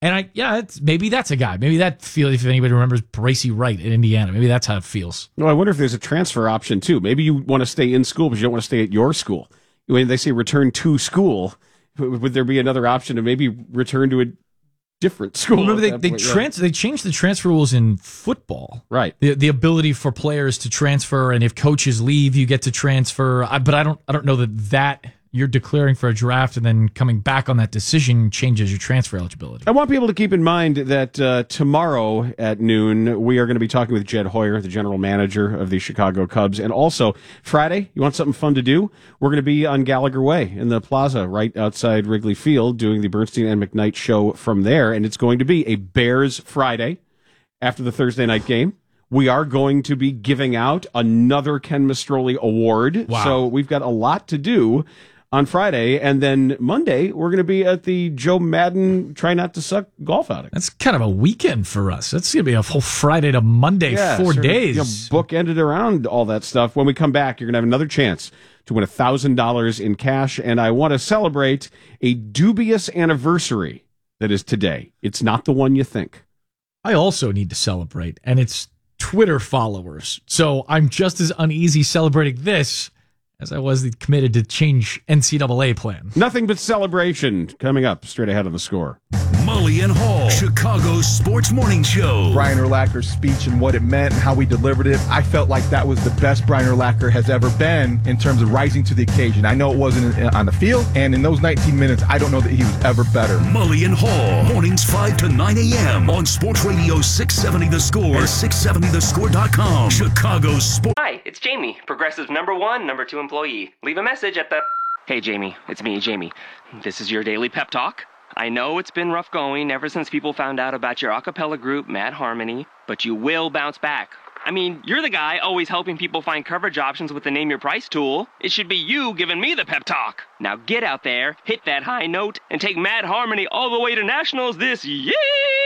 And I, yeah, it's, maybe that's a guy. Maybe that feels, if anybody remembers Bracy Wright in Indiana, maybe that's how it feels. No, I wonder if there's a transfer option too. Maybe you want to stay in school, but you don't want to stay at your school. When they say return to school, would there be another option to maybe return to a different school? Well, remember, they they, trans- they changed the transfer rules in football. Right. The the ability for players to transfer, and if coaches leave, you get to transfer. I, but I don't I don't know that that you're declaring for a draft and then coming back on that decision changes your transfer eligibility. I want people to keep in mind that uh, tomorrow at noon, we are going to be talking with Jed Hoyer, the general manager of the Chicago Cubs. And also, Friday, you want something fun to do? We're going to be on Gallagher Way in the plaza right outside Wrigley Field doing the Bernstein and McKnight show from there. And it's going to be a Bears Friday after the Thursday night game. We are going to be giving out another Ken Mastroli Award. Wow. So we've got a lot to do on Friday, and then Monday, we're going to be at the Joe Madden Try Not to Suck golf outing. That's kind of a weekend for us. That's going to be a whole Friday to Monday, yeah, four sort of, days. You know, bookended around all that stuff. When we come back, you're going to have another chance to win one thousand dollars in cash, and I want to celebrate a dubious anniversary that is today. It's not the one you think. I also need to celebrate, and it's Twitter followers. So I'm just as uneasy celebrating this as I was committed to change N C double A plan. Nothing but celebration coming up straight ahead on The Score. Mully and Hall, Chicago's sports morning show. Brian Urlacher's speech and what it meant and how we delivered it, I felt like that was the best Brian Urlacher has ever been in terms of rising to the occasion. I know it wasn't on the field, and in those nineteen minutes, I don't know that he was ever better. Mully and Hall, mornings five to nine a.m. on Sports Radio six seventy The Score or six seventy the score dot com. Chicago's sports. Hi, it's Jamie, Progressive number one, number two employee. Leave a message at the... Hey, Jamie, it's me, Jamie. This is your daily pep talk. I know it's been rough going ever since people found out about your a cappella group, Mad Harmony, but you will bounce back. I mean, you're the guy always helping people find coverage options with the Name Your Price tool. It should be you giving me the pep talk. Now get out there, hit that high note, and take Mad Harmony all the way to nationals this year!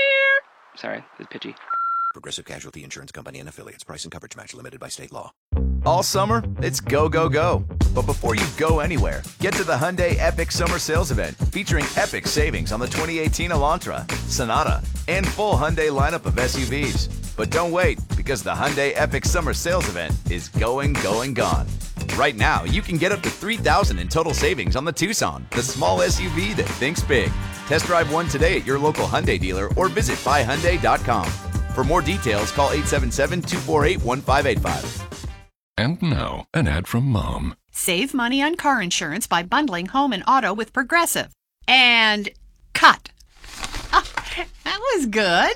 Sorry, it's pitchy. Progressive Casualty Insurance Company and Affiliates. Price and coverage match limited by state law. All summer, it's go, go, go. But before you go anywhere, get to the Hyundai Epic Summer Sales Event featuring epic savings on the twenty eighteen Elantra, Sonata, and full Hyundai lineup of S U Vs. But don't wait, because the Hyundai Epic Summer Sales Event is going, going, gone. Right now, you can get up to three thousand dollars in total savings on the Tucson, the small S U V that thinks big. Test drive one today at your local Hyundai dealer or visit buy hyundai dot com. For more details, call eight seven seven, two four eight, one five eight five. And now, an ad from Mom. Save money on car insurance by bundling home and auto with Progressive. And cut. Oh, that was good.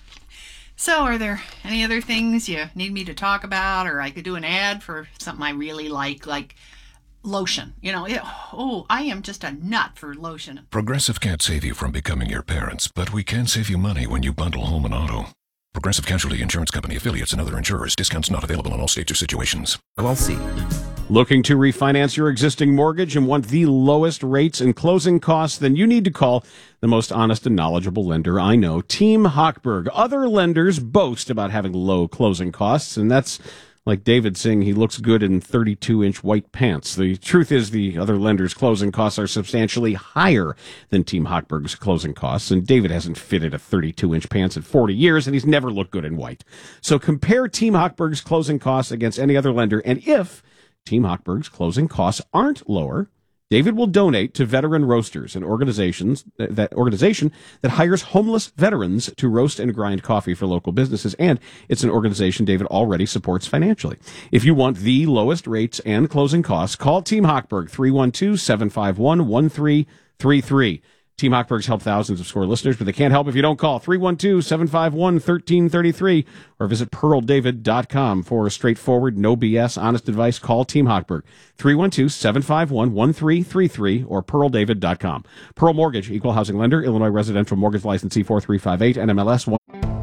So, are there any other things you need me to talk about, or I could do an ad for something I really like, like lotion? You know, it, oh, I am just a nut for lotion. Progressive can't save you from becoming your parents, but we can save you money when you bundle home and auto. Progressive Casualty Insurance Company, affiliates, and other insurers. Discounts not available in all states or situations. L L C. Looking to refinance your existing mortgage and want the lowest rates and closing costs? Then you need to call the most honest and knowledgeable lender I know, Team Hochberg. Other lenders boast about having low closing costs, and that's like David saying he looks good in thirty-two inch white pants. The truth is the other lenders' closing costs are substantially higher than Team Hochberg's closing costs, and David hasn't fitted a thirty-two inch pants in forty years, and he's never looked good in white. So compare Team Hochberg's closing costs against any other lender, and if Team Hochberg's closing costs aren't lower, David will donate to Veteran Roasters, an organizations that organization that hires homeless veterans to roast and grind coffee for local businesses, and it's an organization David already supports financially. If you want the lowest rates and closing costs, call Team Hochberg, three one two, seven five one, one three three three. Team Hochberg's helped thousands of SCORE listeners, but they can't help if you don't call three one two, seven five one, one three three three or visit pearl david dot com for straightforward, no B S, honest advice. Call Team Hochberg, three one two, seven five one, one three three three or pearl david dot com. Pearl Mortgage, equal housing lender, Illinois residential mortgage licensee four three five eight, N M L S one.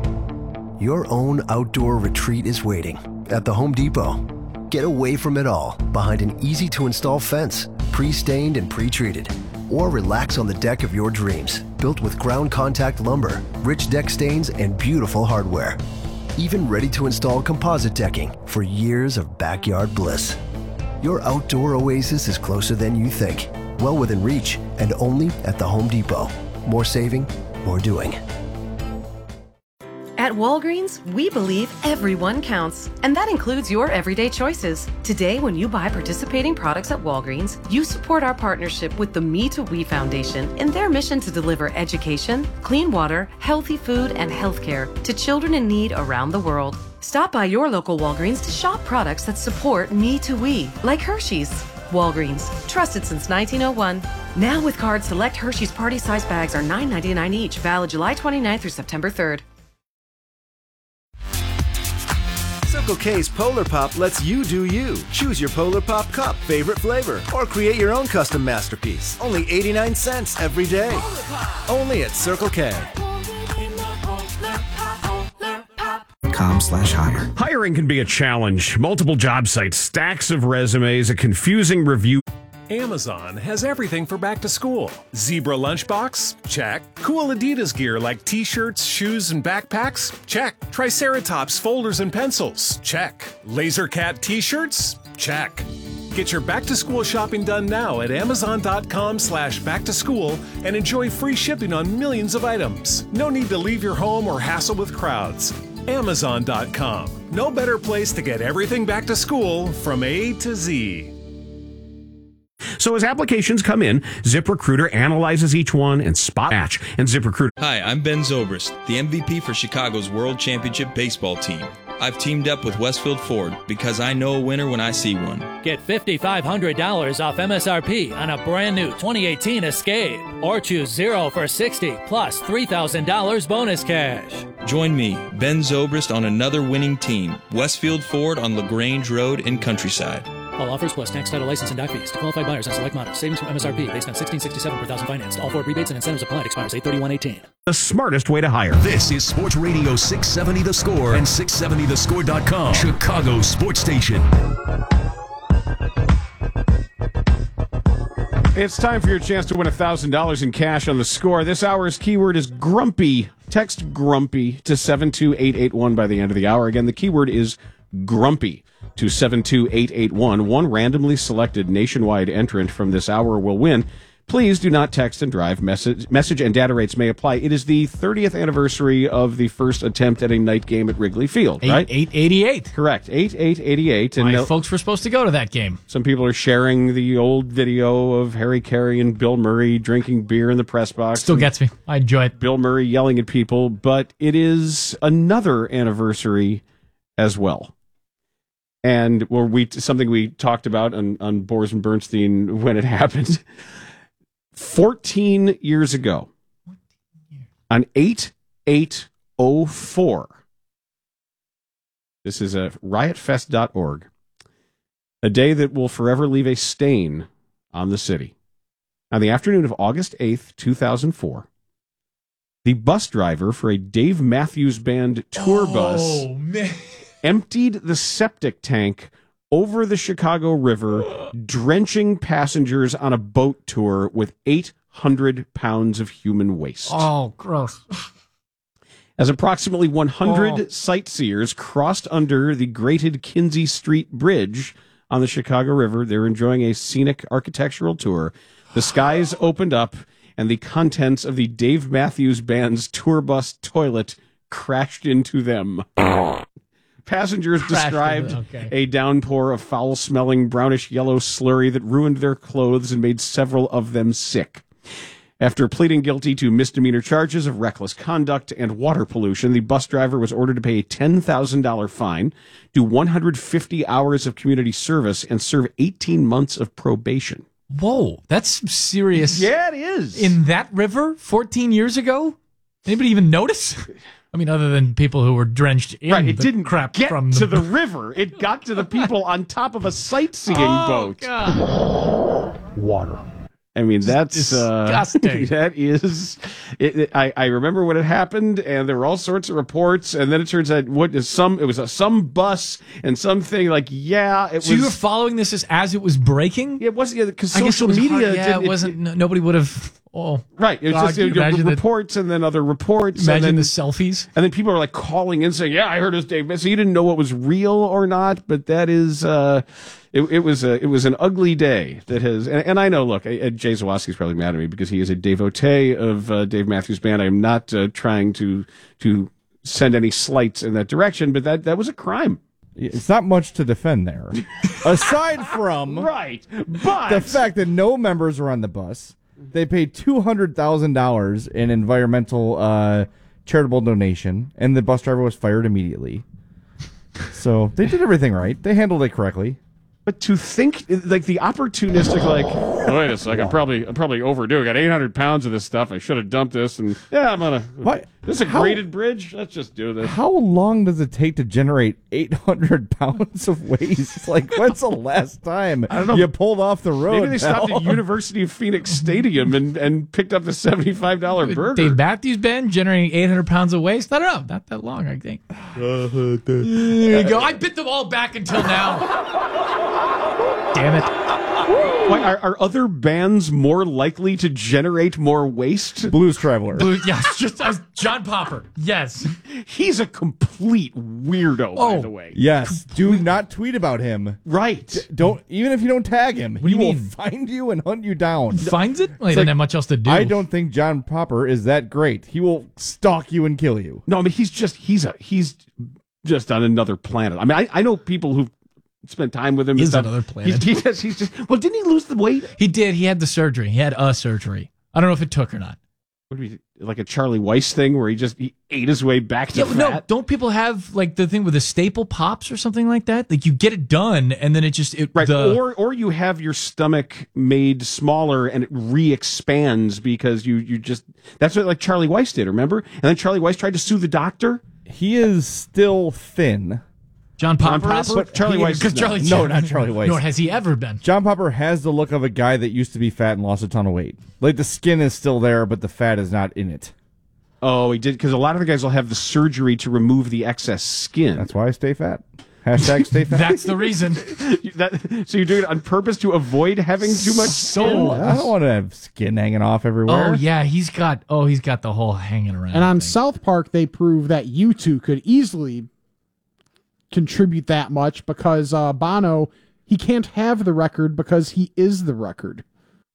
Your own outdoor retreat is waiting at the Home Depot. Get away from it all behind an easy-to-install fence, pre-stained and pre-treated. Or relax on the deck of your dreams, built with ground contact lumber, rich deck stains, and beautiful hardware. Even ready to install composite decking for years of backyard bliss. Your outdoor oasis is closer than you think, well within reach, and only at the Home Depot. More saving, or doing. At Walgreens, we believe everyone counts, and that includes your everyday choices. Today, when you buy participating products at Walgreens, you support our partnership with the Me to We Foundation in their mission to deliver education, clean water, healthy food, and healthcare to children in need around the world. Stop by your local Walgreens to shop products that support Me to We, like Hershey's. Walgreens, trusted since nineteen oh one. Now with cards, select Hershey's party size bags are nine ninety-nine each, valid July twenty-ninth through September third. Circle K's Polar Pop lets you do you. Choose your Polar Pop cup, favorite flavor, or create your own custom masterpiece. Only eighty-nine cents every day. Only at Circle K. Com slash hire. Hiring can be a challenge. Multiple job sites, stacks of resumes, a confusing review. Amazon has everything for back to school. Zebra lunchbox? Check. Cool Adidas gear like t-shirts, shoes, and backpacks? Check. Triceratops folders and pencils? Check. Laser Cat t-shirts? Check. Get your back to school shopping done now at amazon.com slash back to school and enjoy free shipping on millions of items. No need to leave your home or hassle with crowds. amazon dot com. No better place to get everything back to school from A to Z. So as applications come in, ZipRecruiter analyzes each one and spot match. And ZipRecruiter. Hi, I'm Ben Zobrist, the M V P for Chicago's World Championship Baseball team. I've teamed up with Westfield Ford because I know a winner when I see one. Get five thousand five hundred dollars off M S R P on a brand new twenty eighteen Escape. Or choose zero for sixty plus three thousand dollars bonus cash. Join me, Ben Zobrist, on another winning team. Westfield Ford on LaGrange Road in Countryside. All offers plus tax, title, license, and doc fees to qualified buyers on select models. Savings from M S R P based on sixteen sixty-seven per thousand financed. All Ford rebates and incentives applied. Expires eight thirty-one eighteen. The smartest way to hire. This is Sports Radio six seventy The Score and six seventy the score dot com. Chicago Sports Station. It's time for your chance to win one thousand dollars in cash on The Score. This hour's keyword is grumpy. Text grumpy to seven two eight eight one by the end of the hour. Again, the keyword is grumpy to seven two eight eight one. One randomly selected nationwide entrant from this hour will win. Please do not text and drive. Message, message and data rates may apply. It is the thirtieth anniversary of the first attempt at a night game at Wrigley Field, right? eight eighty-eight. Correct. eight eight eighty-eight. My and folks were supposed to go to that game. Some people are sharing the old video of Harry Carey and Bill Murray drinking beer in the press box. Still gets me. I enjoy it. Bill Murray yelling at people, but it is another anniversary as well. And well, we something we talked about on, on Boers and Bernstein when it happened. fourteen years ago, on eight eight oh four, this is a riot fest dot org, a day that will forever leave a stain on the city. On the afternoon of August eighth, two thousand four, the bus driver for a Dave Matthews Band tour oh, bus man. emptied the septic tank over the Chicago River, drenching passengers on a boat tour with eight hundred pounds of human waste. Oh, gross. As approximately one hundred Oh. sightseers crossed under the grated Kinsey Street Bridge on the Chicago River, they're enjoying a scenic architectural tour. The skies opened up, and the contents of the Dave Matthews Band's tour bus toilet crashed into them. Passengers Crashed described into- okay. a downpour of foul-smelling brownish-yellow slurry that ruined their clothes and made several of them sick. After pleading guilty to misdemeanor charges of reckless conduct and water pollution, the bus driver was ordered to pay a ten thousand dollars fine, do one hundred fifty hours of community service, and serve eighteen months of probation. Whoa, that's serious. Yeah, it is. In that river fourteen years ago? Anybody even notice? I mean, other than people who were drenched in Right, it the didn't crap get from to the river. It got to the people on top of a sightseeing Oh, boat. God. Water. I mean, that's disgusting. Uh, that is. It, it, I I remember when it happened, and there were all sorts of reports, and then it turns out what is some. It was a, some bus and something like yeah. It So was. you were following this as, as it was breaking? It wasn't because I guess social it was media. hard- Yeah, didn't- it wasn't. no- nobody would have Oh, right. It was God, just can you you know, imagine the- reports and then other reports. Imagine and then, the selfies. And then people are like calling in saying, "Yeah, I heard his Dave." So you didn't know what was real or not, but that is, uh, it, it was a, it was an ugly day that has. And, and I know, look, uh, Jay Zawaski's probably mad at me because he is a devotee of uh, Dave Matthews Band. I am not uh, trying to to send any slights in that direction, but that that was a crime. It's not much to defend there, aside from right, but the fact that no members were on the bus. They paid two hundred thousand dollars in environmental uh, charitable donation, and the bus driver was fired immediately. So they did everything right. They handled it correctly. But to think, like, the opportunistic, like, oh, wait a second, I'm probably, I'm probably overdue. I got eight hundred pounds of this stuff. I should have dumped this. And, yeah, I'm going to. What? This is a How- graded bridge? Let's just do this. How long does it take to generate eight hundred pounds of waste? Like, when's the last time I don't know. you pulled off the road? Maybe they stopped pal? at University of Phoenix Stadium and, and picked up the seventy-five dollars burger. Dave Matthews Band generating eight hundred pounds of waste. I don't know, not that long, I think. There you go. I bit them all back until now. Damn it. Why, are, are other bands more likely to generate more waste? Blues Traveler. Blue, yes, just as John Popper. Yes. He's a complete weirdo, by Oh. the way. Yes. Do not tweet about him. Right. D- don't even if you don't tag him, do he you will mean? find you and hunt you down. Finds it? Well, he It's doesn't like, have much else to do. I don't think John Popper is that great. He will stalk you and kill you. No, I mean, he's just, he's a, he's just on another planet. I mean, I, I know people who've spent time with him. Is and stuff. another planet. He's, he's, he's just, well, didn't he lose the weight? He did. He had the surgery. He had a surgery. I don't know if it took or not. What do we, like a Charlie Weiss thing where he just, he ate his way back to Yeah, fat? no, don't people have like the thing with the staple pops or something like that? Like you get it done and then it just it Right, the, or or you have your stomach made smaller and it re-expands because you you just that's what like Charlie Weiss did, remember? And then Charlie Weiss tried to sue the doctor. He is still thin. John Popper, John is? Popper? Charlie He Weiss is- is Charlie No, not Charlie Weiss. Nor has he ever been. John Popper has the look of a guy that used to be fat and lost a ton of weight. Like the skin is still there, but the fat is not in it. Oh, he did because a lot of the guys will have the surgery to remove the excess skin. That's why I stay fat. Hashtag stay fat. That's the reason. that, so you're doing it on purpose to avoid having too much So- skin? I don't want to have skin hanging off everywhere. Oh yeah, he's got oh he's got the whole hanging around. And on thing. South Park, they prove that you two could easily contribute that much because uh, Bono, he can't have the record because he is the record.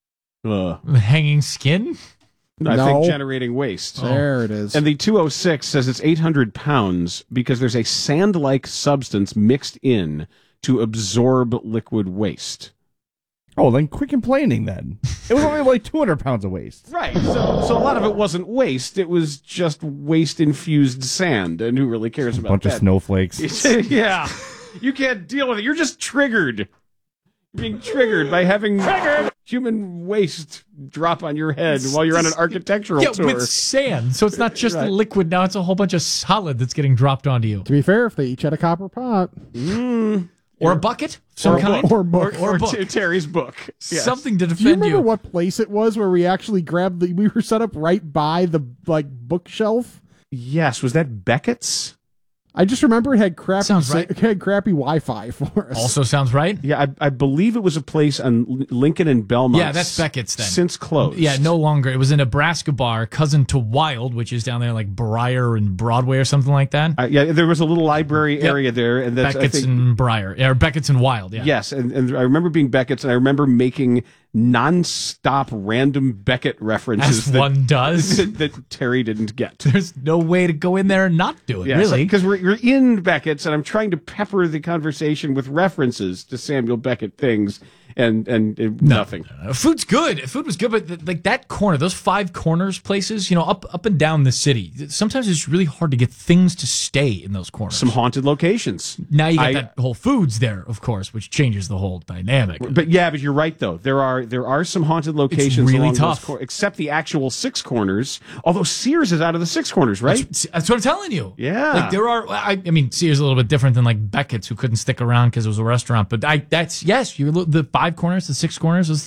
Uh, hanging skin? I No. think generating waste. There it is. And the two oh six says it's eight hundred pounds because there's a sand-like substance mixed in to absorb liquid waste. Oh, then quit complaining then. It was only like two hundred pounds of waste. Right. So, so a lot of it wasn't waste. It was just waste-infused sand. And who really cares about Bunch that? of snowflakes. Yeah. You can't deal with it. You're just triggered. You're being triggered by having triggered. human waste drop on your head while you're on an architectural yeah, tour. with sand. So it's not just Right. liquid now, it's a whole bunch of solid that's getting dropped onto you. To be fair, if they each had a copper pot. Mm. Or a bucket, some Or a kind. book. Or a book. Or, Or a book. T- Terry's book. Yes. Something to Do you defend remember you. what place it was where we actually grabbed the, we were set up right by the like bookshelf? Yes. Was that Beckett's? I just remember it had crappy, Sounds right. it had crappy Wi-Fi for us. Also sounds right. Yeah, I, I believe it was a place on L- Lincoln and Belmont. Yeah, that's Beckett's then. Since closed. Yeah, no longer. It was a Nebraska bar, cousin to Wild, which is down there like Briar and Broadway or something like that. Uh, yeah, there was a little library Yep. area there, and that's Beckett's I think, and Briar, or Beckett's and Wild. Yeah. yes, and, and I remember being Beckett's, and I remember making non-stop random Beckett references As that, one does. that, that Terry didn't get. There's no way to go in there and not do it. Really, because we're, we're in Beckett's, and I'm trying to pepper the conversation with references to Samuel Beckett things, and and, and nothing. Uh, food's good. Food was good, but th- like that corner, those five corners places, you know, up up and down the city. Sometimes it's really hard to get things to stay in those corners. Some haunted locations. Now you got I- that Whole Foods there, of course, which changes the whole dynamic. But yeah, but you're right though. There are there are some haunted locations really along those tough. cor- except the actual six corners. Although Sears is out of the six corners, right? That's, that's what I'm telling you. Yeah. Like there are, I, I mean, Sears is a little bit different than like Beckett's, who couldn't stick around because it was a restaurant. But I, that's yes, you look the five corners, the six corners is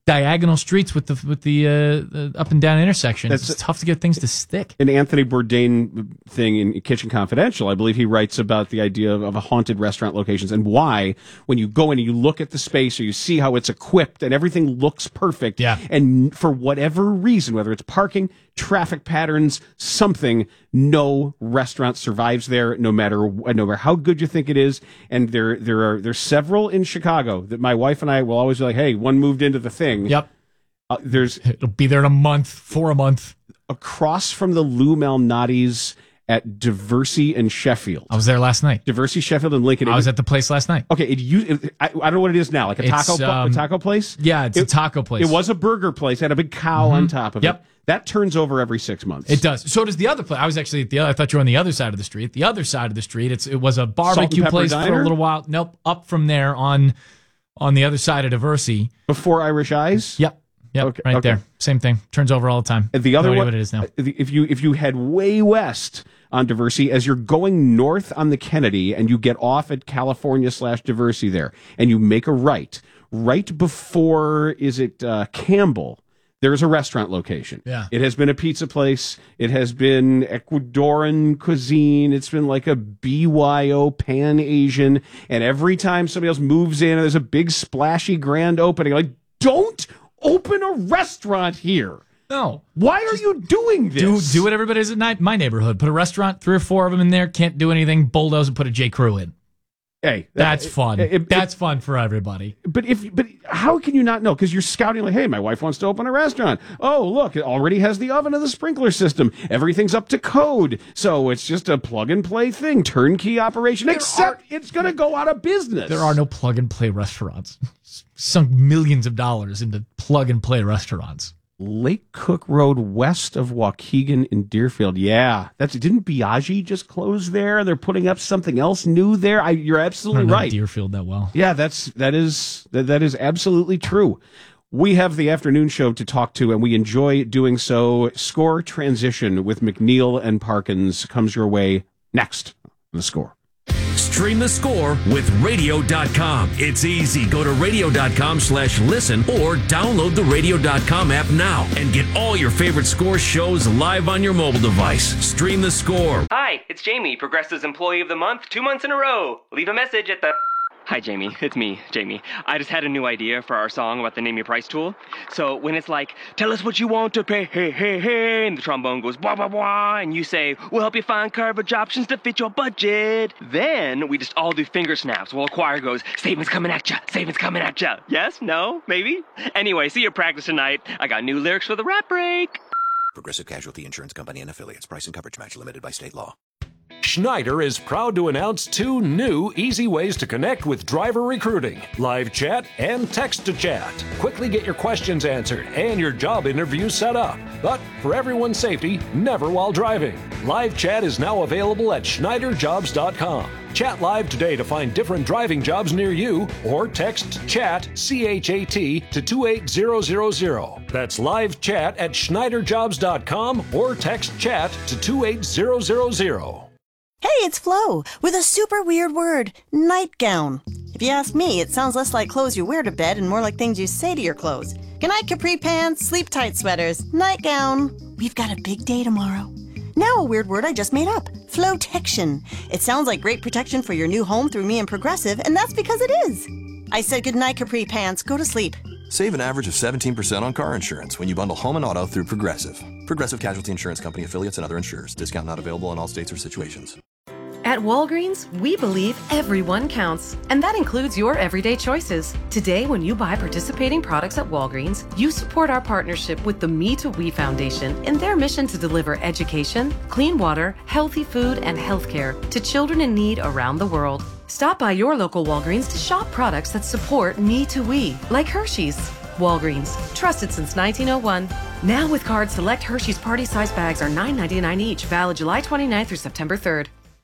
diagonal streets with the with the, uh, the up and down intersections. That's It's tough to get things to stick. An Anthony Bourdain thing in Kitchen Confidential, I believe he writes about the idea of, of a haunted restaurant locations and why when you go in and you look at the space or you see how it's equipped and everything looks perfect. Yeah. And for whatever reason, whether it's parking, traffic patterns, something, no restaurant survives there, no matter no matter how good you think it is. And there there are there's several in Chicago that my wife and I will always be like, hey, one moved into the thing. Yep. Uh, there's It'll be there in a month, for a month. Across from the Lou Malnati's at Diversey and Sheffield. I was there last night. Diversey, Sheffield, and Lincoln. I was at the place last night. Okay, it used. It, I, I don't know what it is now, like a taco, It's, pl- um, a taco place. Yeah, it's It- a taco place. It was a burger place. It had a big cow on top of Yep. it. That turns over every six months. It does. So does the other place. I was actually at the other. I thought you were on the other side of the street. The other side of the street. It's it was a barbecue Pepper place for Diner? a little while. Nope. Up from there on on the other side of Diversey. Before Irish Eyes. Yep. Yep. Okay, right okay. there. Same thing. Turns over all the time. The other No idea one, what it is now. the- if you if you head way west on Diversey, as you're going north on the Kennedy, and you get off at California slash Diversey there, and you make a right, right before is it uh, Campbell? There's a restaurant location. Yeah. It has been a pizza place. It has been Ecuadorian cuisine. It's been like a B Y O Pan Asian. And every time somebody else moves in and there's a big splashy grand opening, like, don't open a restaurant here. No. Why are you doing Do this? do what everybody does in ni- my neighborhood. Put a restaurant, three or four of them in there. Can't do anything. Bulldoze and put a J. Crew in. Hey, That's that- fun. it- it- That's fun for everybody. But if but how can you not know? Because you're scouting like, hey, my wife wants to open a restaurant. Oh, look, it already has the oven and the sprinkler system. Everything's up to code. So it's just a plug and play thing, turnkey operation. There except it's going to go out of business. There are no plug and play restaurants. Sunk millions of dollars into plug and play restaurants. Lake Cook Road west of Waukegan in Deerfield. Yeah, that's didn't Biaggi just close there? They're putting up something else new there. I, you're I absolutely don't know right. Deerfield that well. Yeah, that's that is that, that is absolutely true. We have the afternoon show to talk to, and we enjoy doing so. Score Transition with McNeil and Parkins comes your way next on The Score. Stream The Score with radio dot com. It's easy. Go to radio dot com slash listen or download the radio dot com app now and get all your favorite Score shows live on your mobile device. Stream The Score. Hi, it's Jamie, Progressive's Employee of the Month, two months in a row. Leave a message at the... Hi, Jamie. It's me, Jamie. I just had a new idea for our song about the Name Your Price tool. So when it's like, tell us what you want to pay, hey, hey, hey, and the trombone goes, blah, blah, blah, and you say, we'll help you find coverage options to fit your budget. Then we just all do finger snaps while the choir goes, savings coming at ya, savings coming at ya. Yes? No? Maybe? Anyway, see your practice tonight. I got new lyrics for the rap break. Progressive Casualty Insurance Company and Affiliates. Price and coverage match limited by state law. Schneider is proud to announce two new easy ways to connect with driver recruiting: live chat and text to chat. Quickly get your questions answered and your job interview set up. But for everyone's safety, never while driving. Live chat is now available at Schneider Jobs dot com. Chat live today to find different driving jobs near you, or text CHAT, C H A T, to two eight zero zero zero. That's live chat at Schneider Jobs dot com or text CHAT to two eight zero zero zero. Hey, it's Flo with a super weird word, nightgown. If you ask me, it sounds less like clothes you wear to bed and more like things you say to your clothes. Good night, capri pants, sleep tight sweaters, nightgown. We've got a big day tomorrow. Now a weird word I just made up, flotection. It sounds like great protection for your new home through me and Progressive, and that's because it is. I said good night, capri pants, go to sleep. Save an average of seventeen percent on car insurance when you bundle home and auto through Progressive. Progressive Casualty Insurance Company affiliates and other insurers. Discount not available in all states or situations. At Walgreens, we believe everyone counts, and that includes your everyday choices. Today, when you buy participating products at Walgreens, you support our partnership with the Me to We Foundation in their mission to deliver education, clean water, healthy food, and healthcare to children in need around the world. Stop by your local Walgreens to shop products that support Me to We, like Hershey's. Walgreens, trusted since nineteen oh one. Now with cards, select Hershey's party size bags are nine ninety-nine each, valid July twenty-ninth through September third.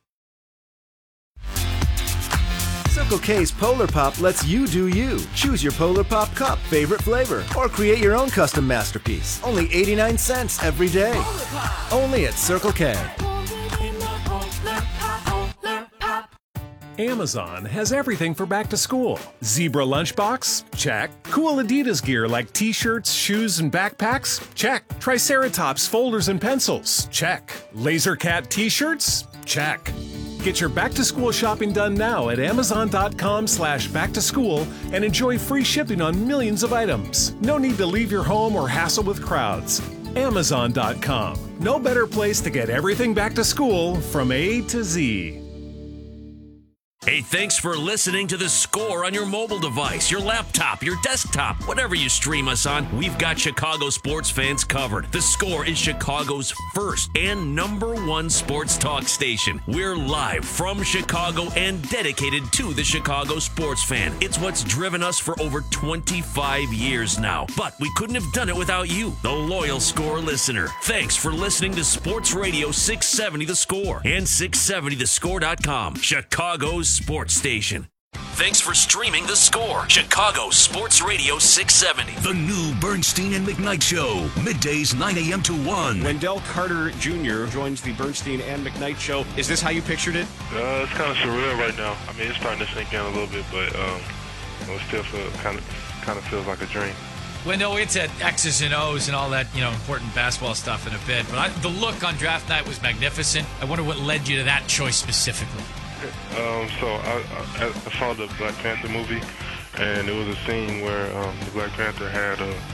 Circle K's Polar Pop lets you do you. Choose your Polar Pop cup favorite flavor or create your own custom masterpiece. Only eighty-nine cents every day. Only at Circle K. Amazon has everything for back to school. Zebra lunchbox? Check. Cool Adidas gear like t-shirts, shoes, and backpacks? Check. Triceratops folders and pencils? Check. Laser Cat t-shirts? Check. Get your back to school shopping done now at amazon.com slash back to school and enjoy free shipping on millions of items. No need to leave your home or hassle with crowds. amazon dot com. No better place to get everything back to school from A to Z. Hey, thanks for listening to The Score on your mobile device, your laptop, your desktop, whatever you stream us on. We've got Chicago sports fans covered. The Score is Chicago's first and number one sports talk station. We're live from Chicago and dedicated to the Chicago sports fan. It's what's driven us for over twenty-five years now. But we couldn't have done it without you, the loyal Score listener. Thanks for listening to Sports Radio six seventy The Score and six seventy the score dot com, Chicago's sports station. Thanks for streaming The Score, Chicago Sports Radio six seventy. The new Bernstein and McKnight Show, middays nine a.m. to one. Wendell Carter Junior joins the Bernstein and McKnight Show. Is this how you pictured it? Uh, it's kind of surreal right now. I mean, it's starting to sink in a little bit, but um, it still feel, kind of kind of feels like a dream. Wendell, we'll get to X's and O's and all that, you know, important basketball stuff in a bit. But I, the look on draft night was magnificent. I wonder what led you to that choice specifically. Um, so I, I, I saw the Black Panther movie, and it was a scene where um, the Black Panther had a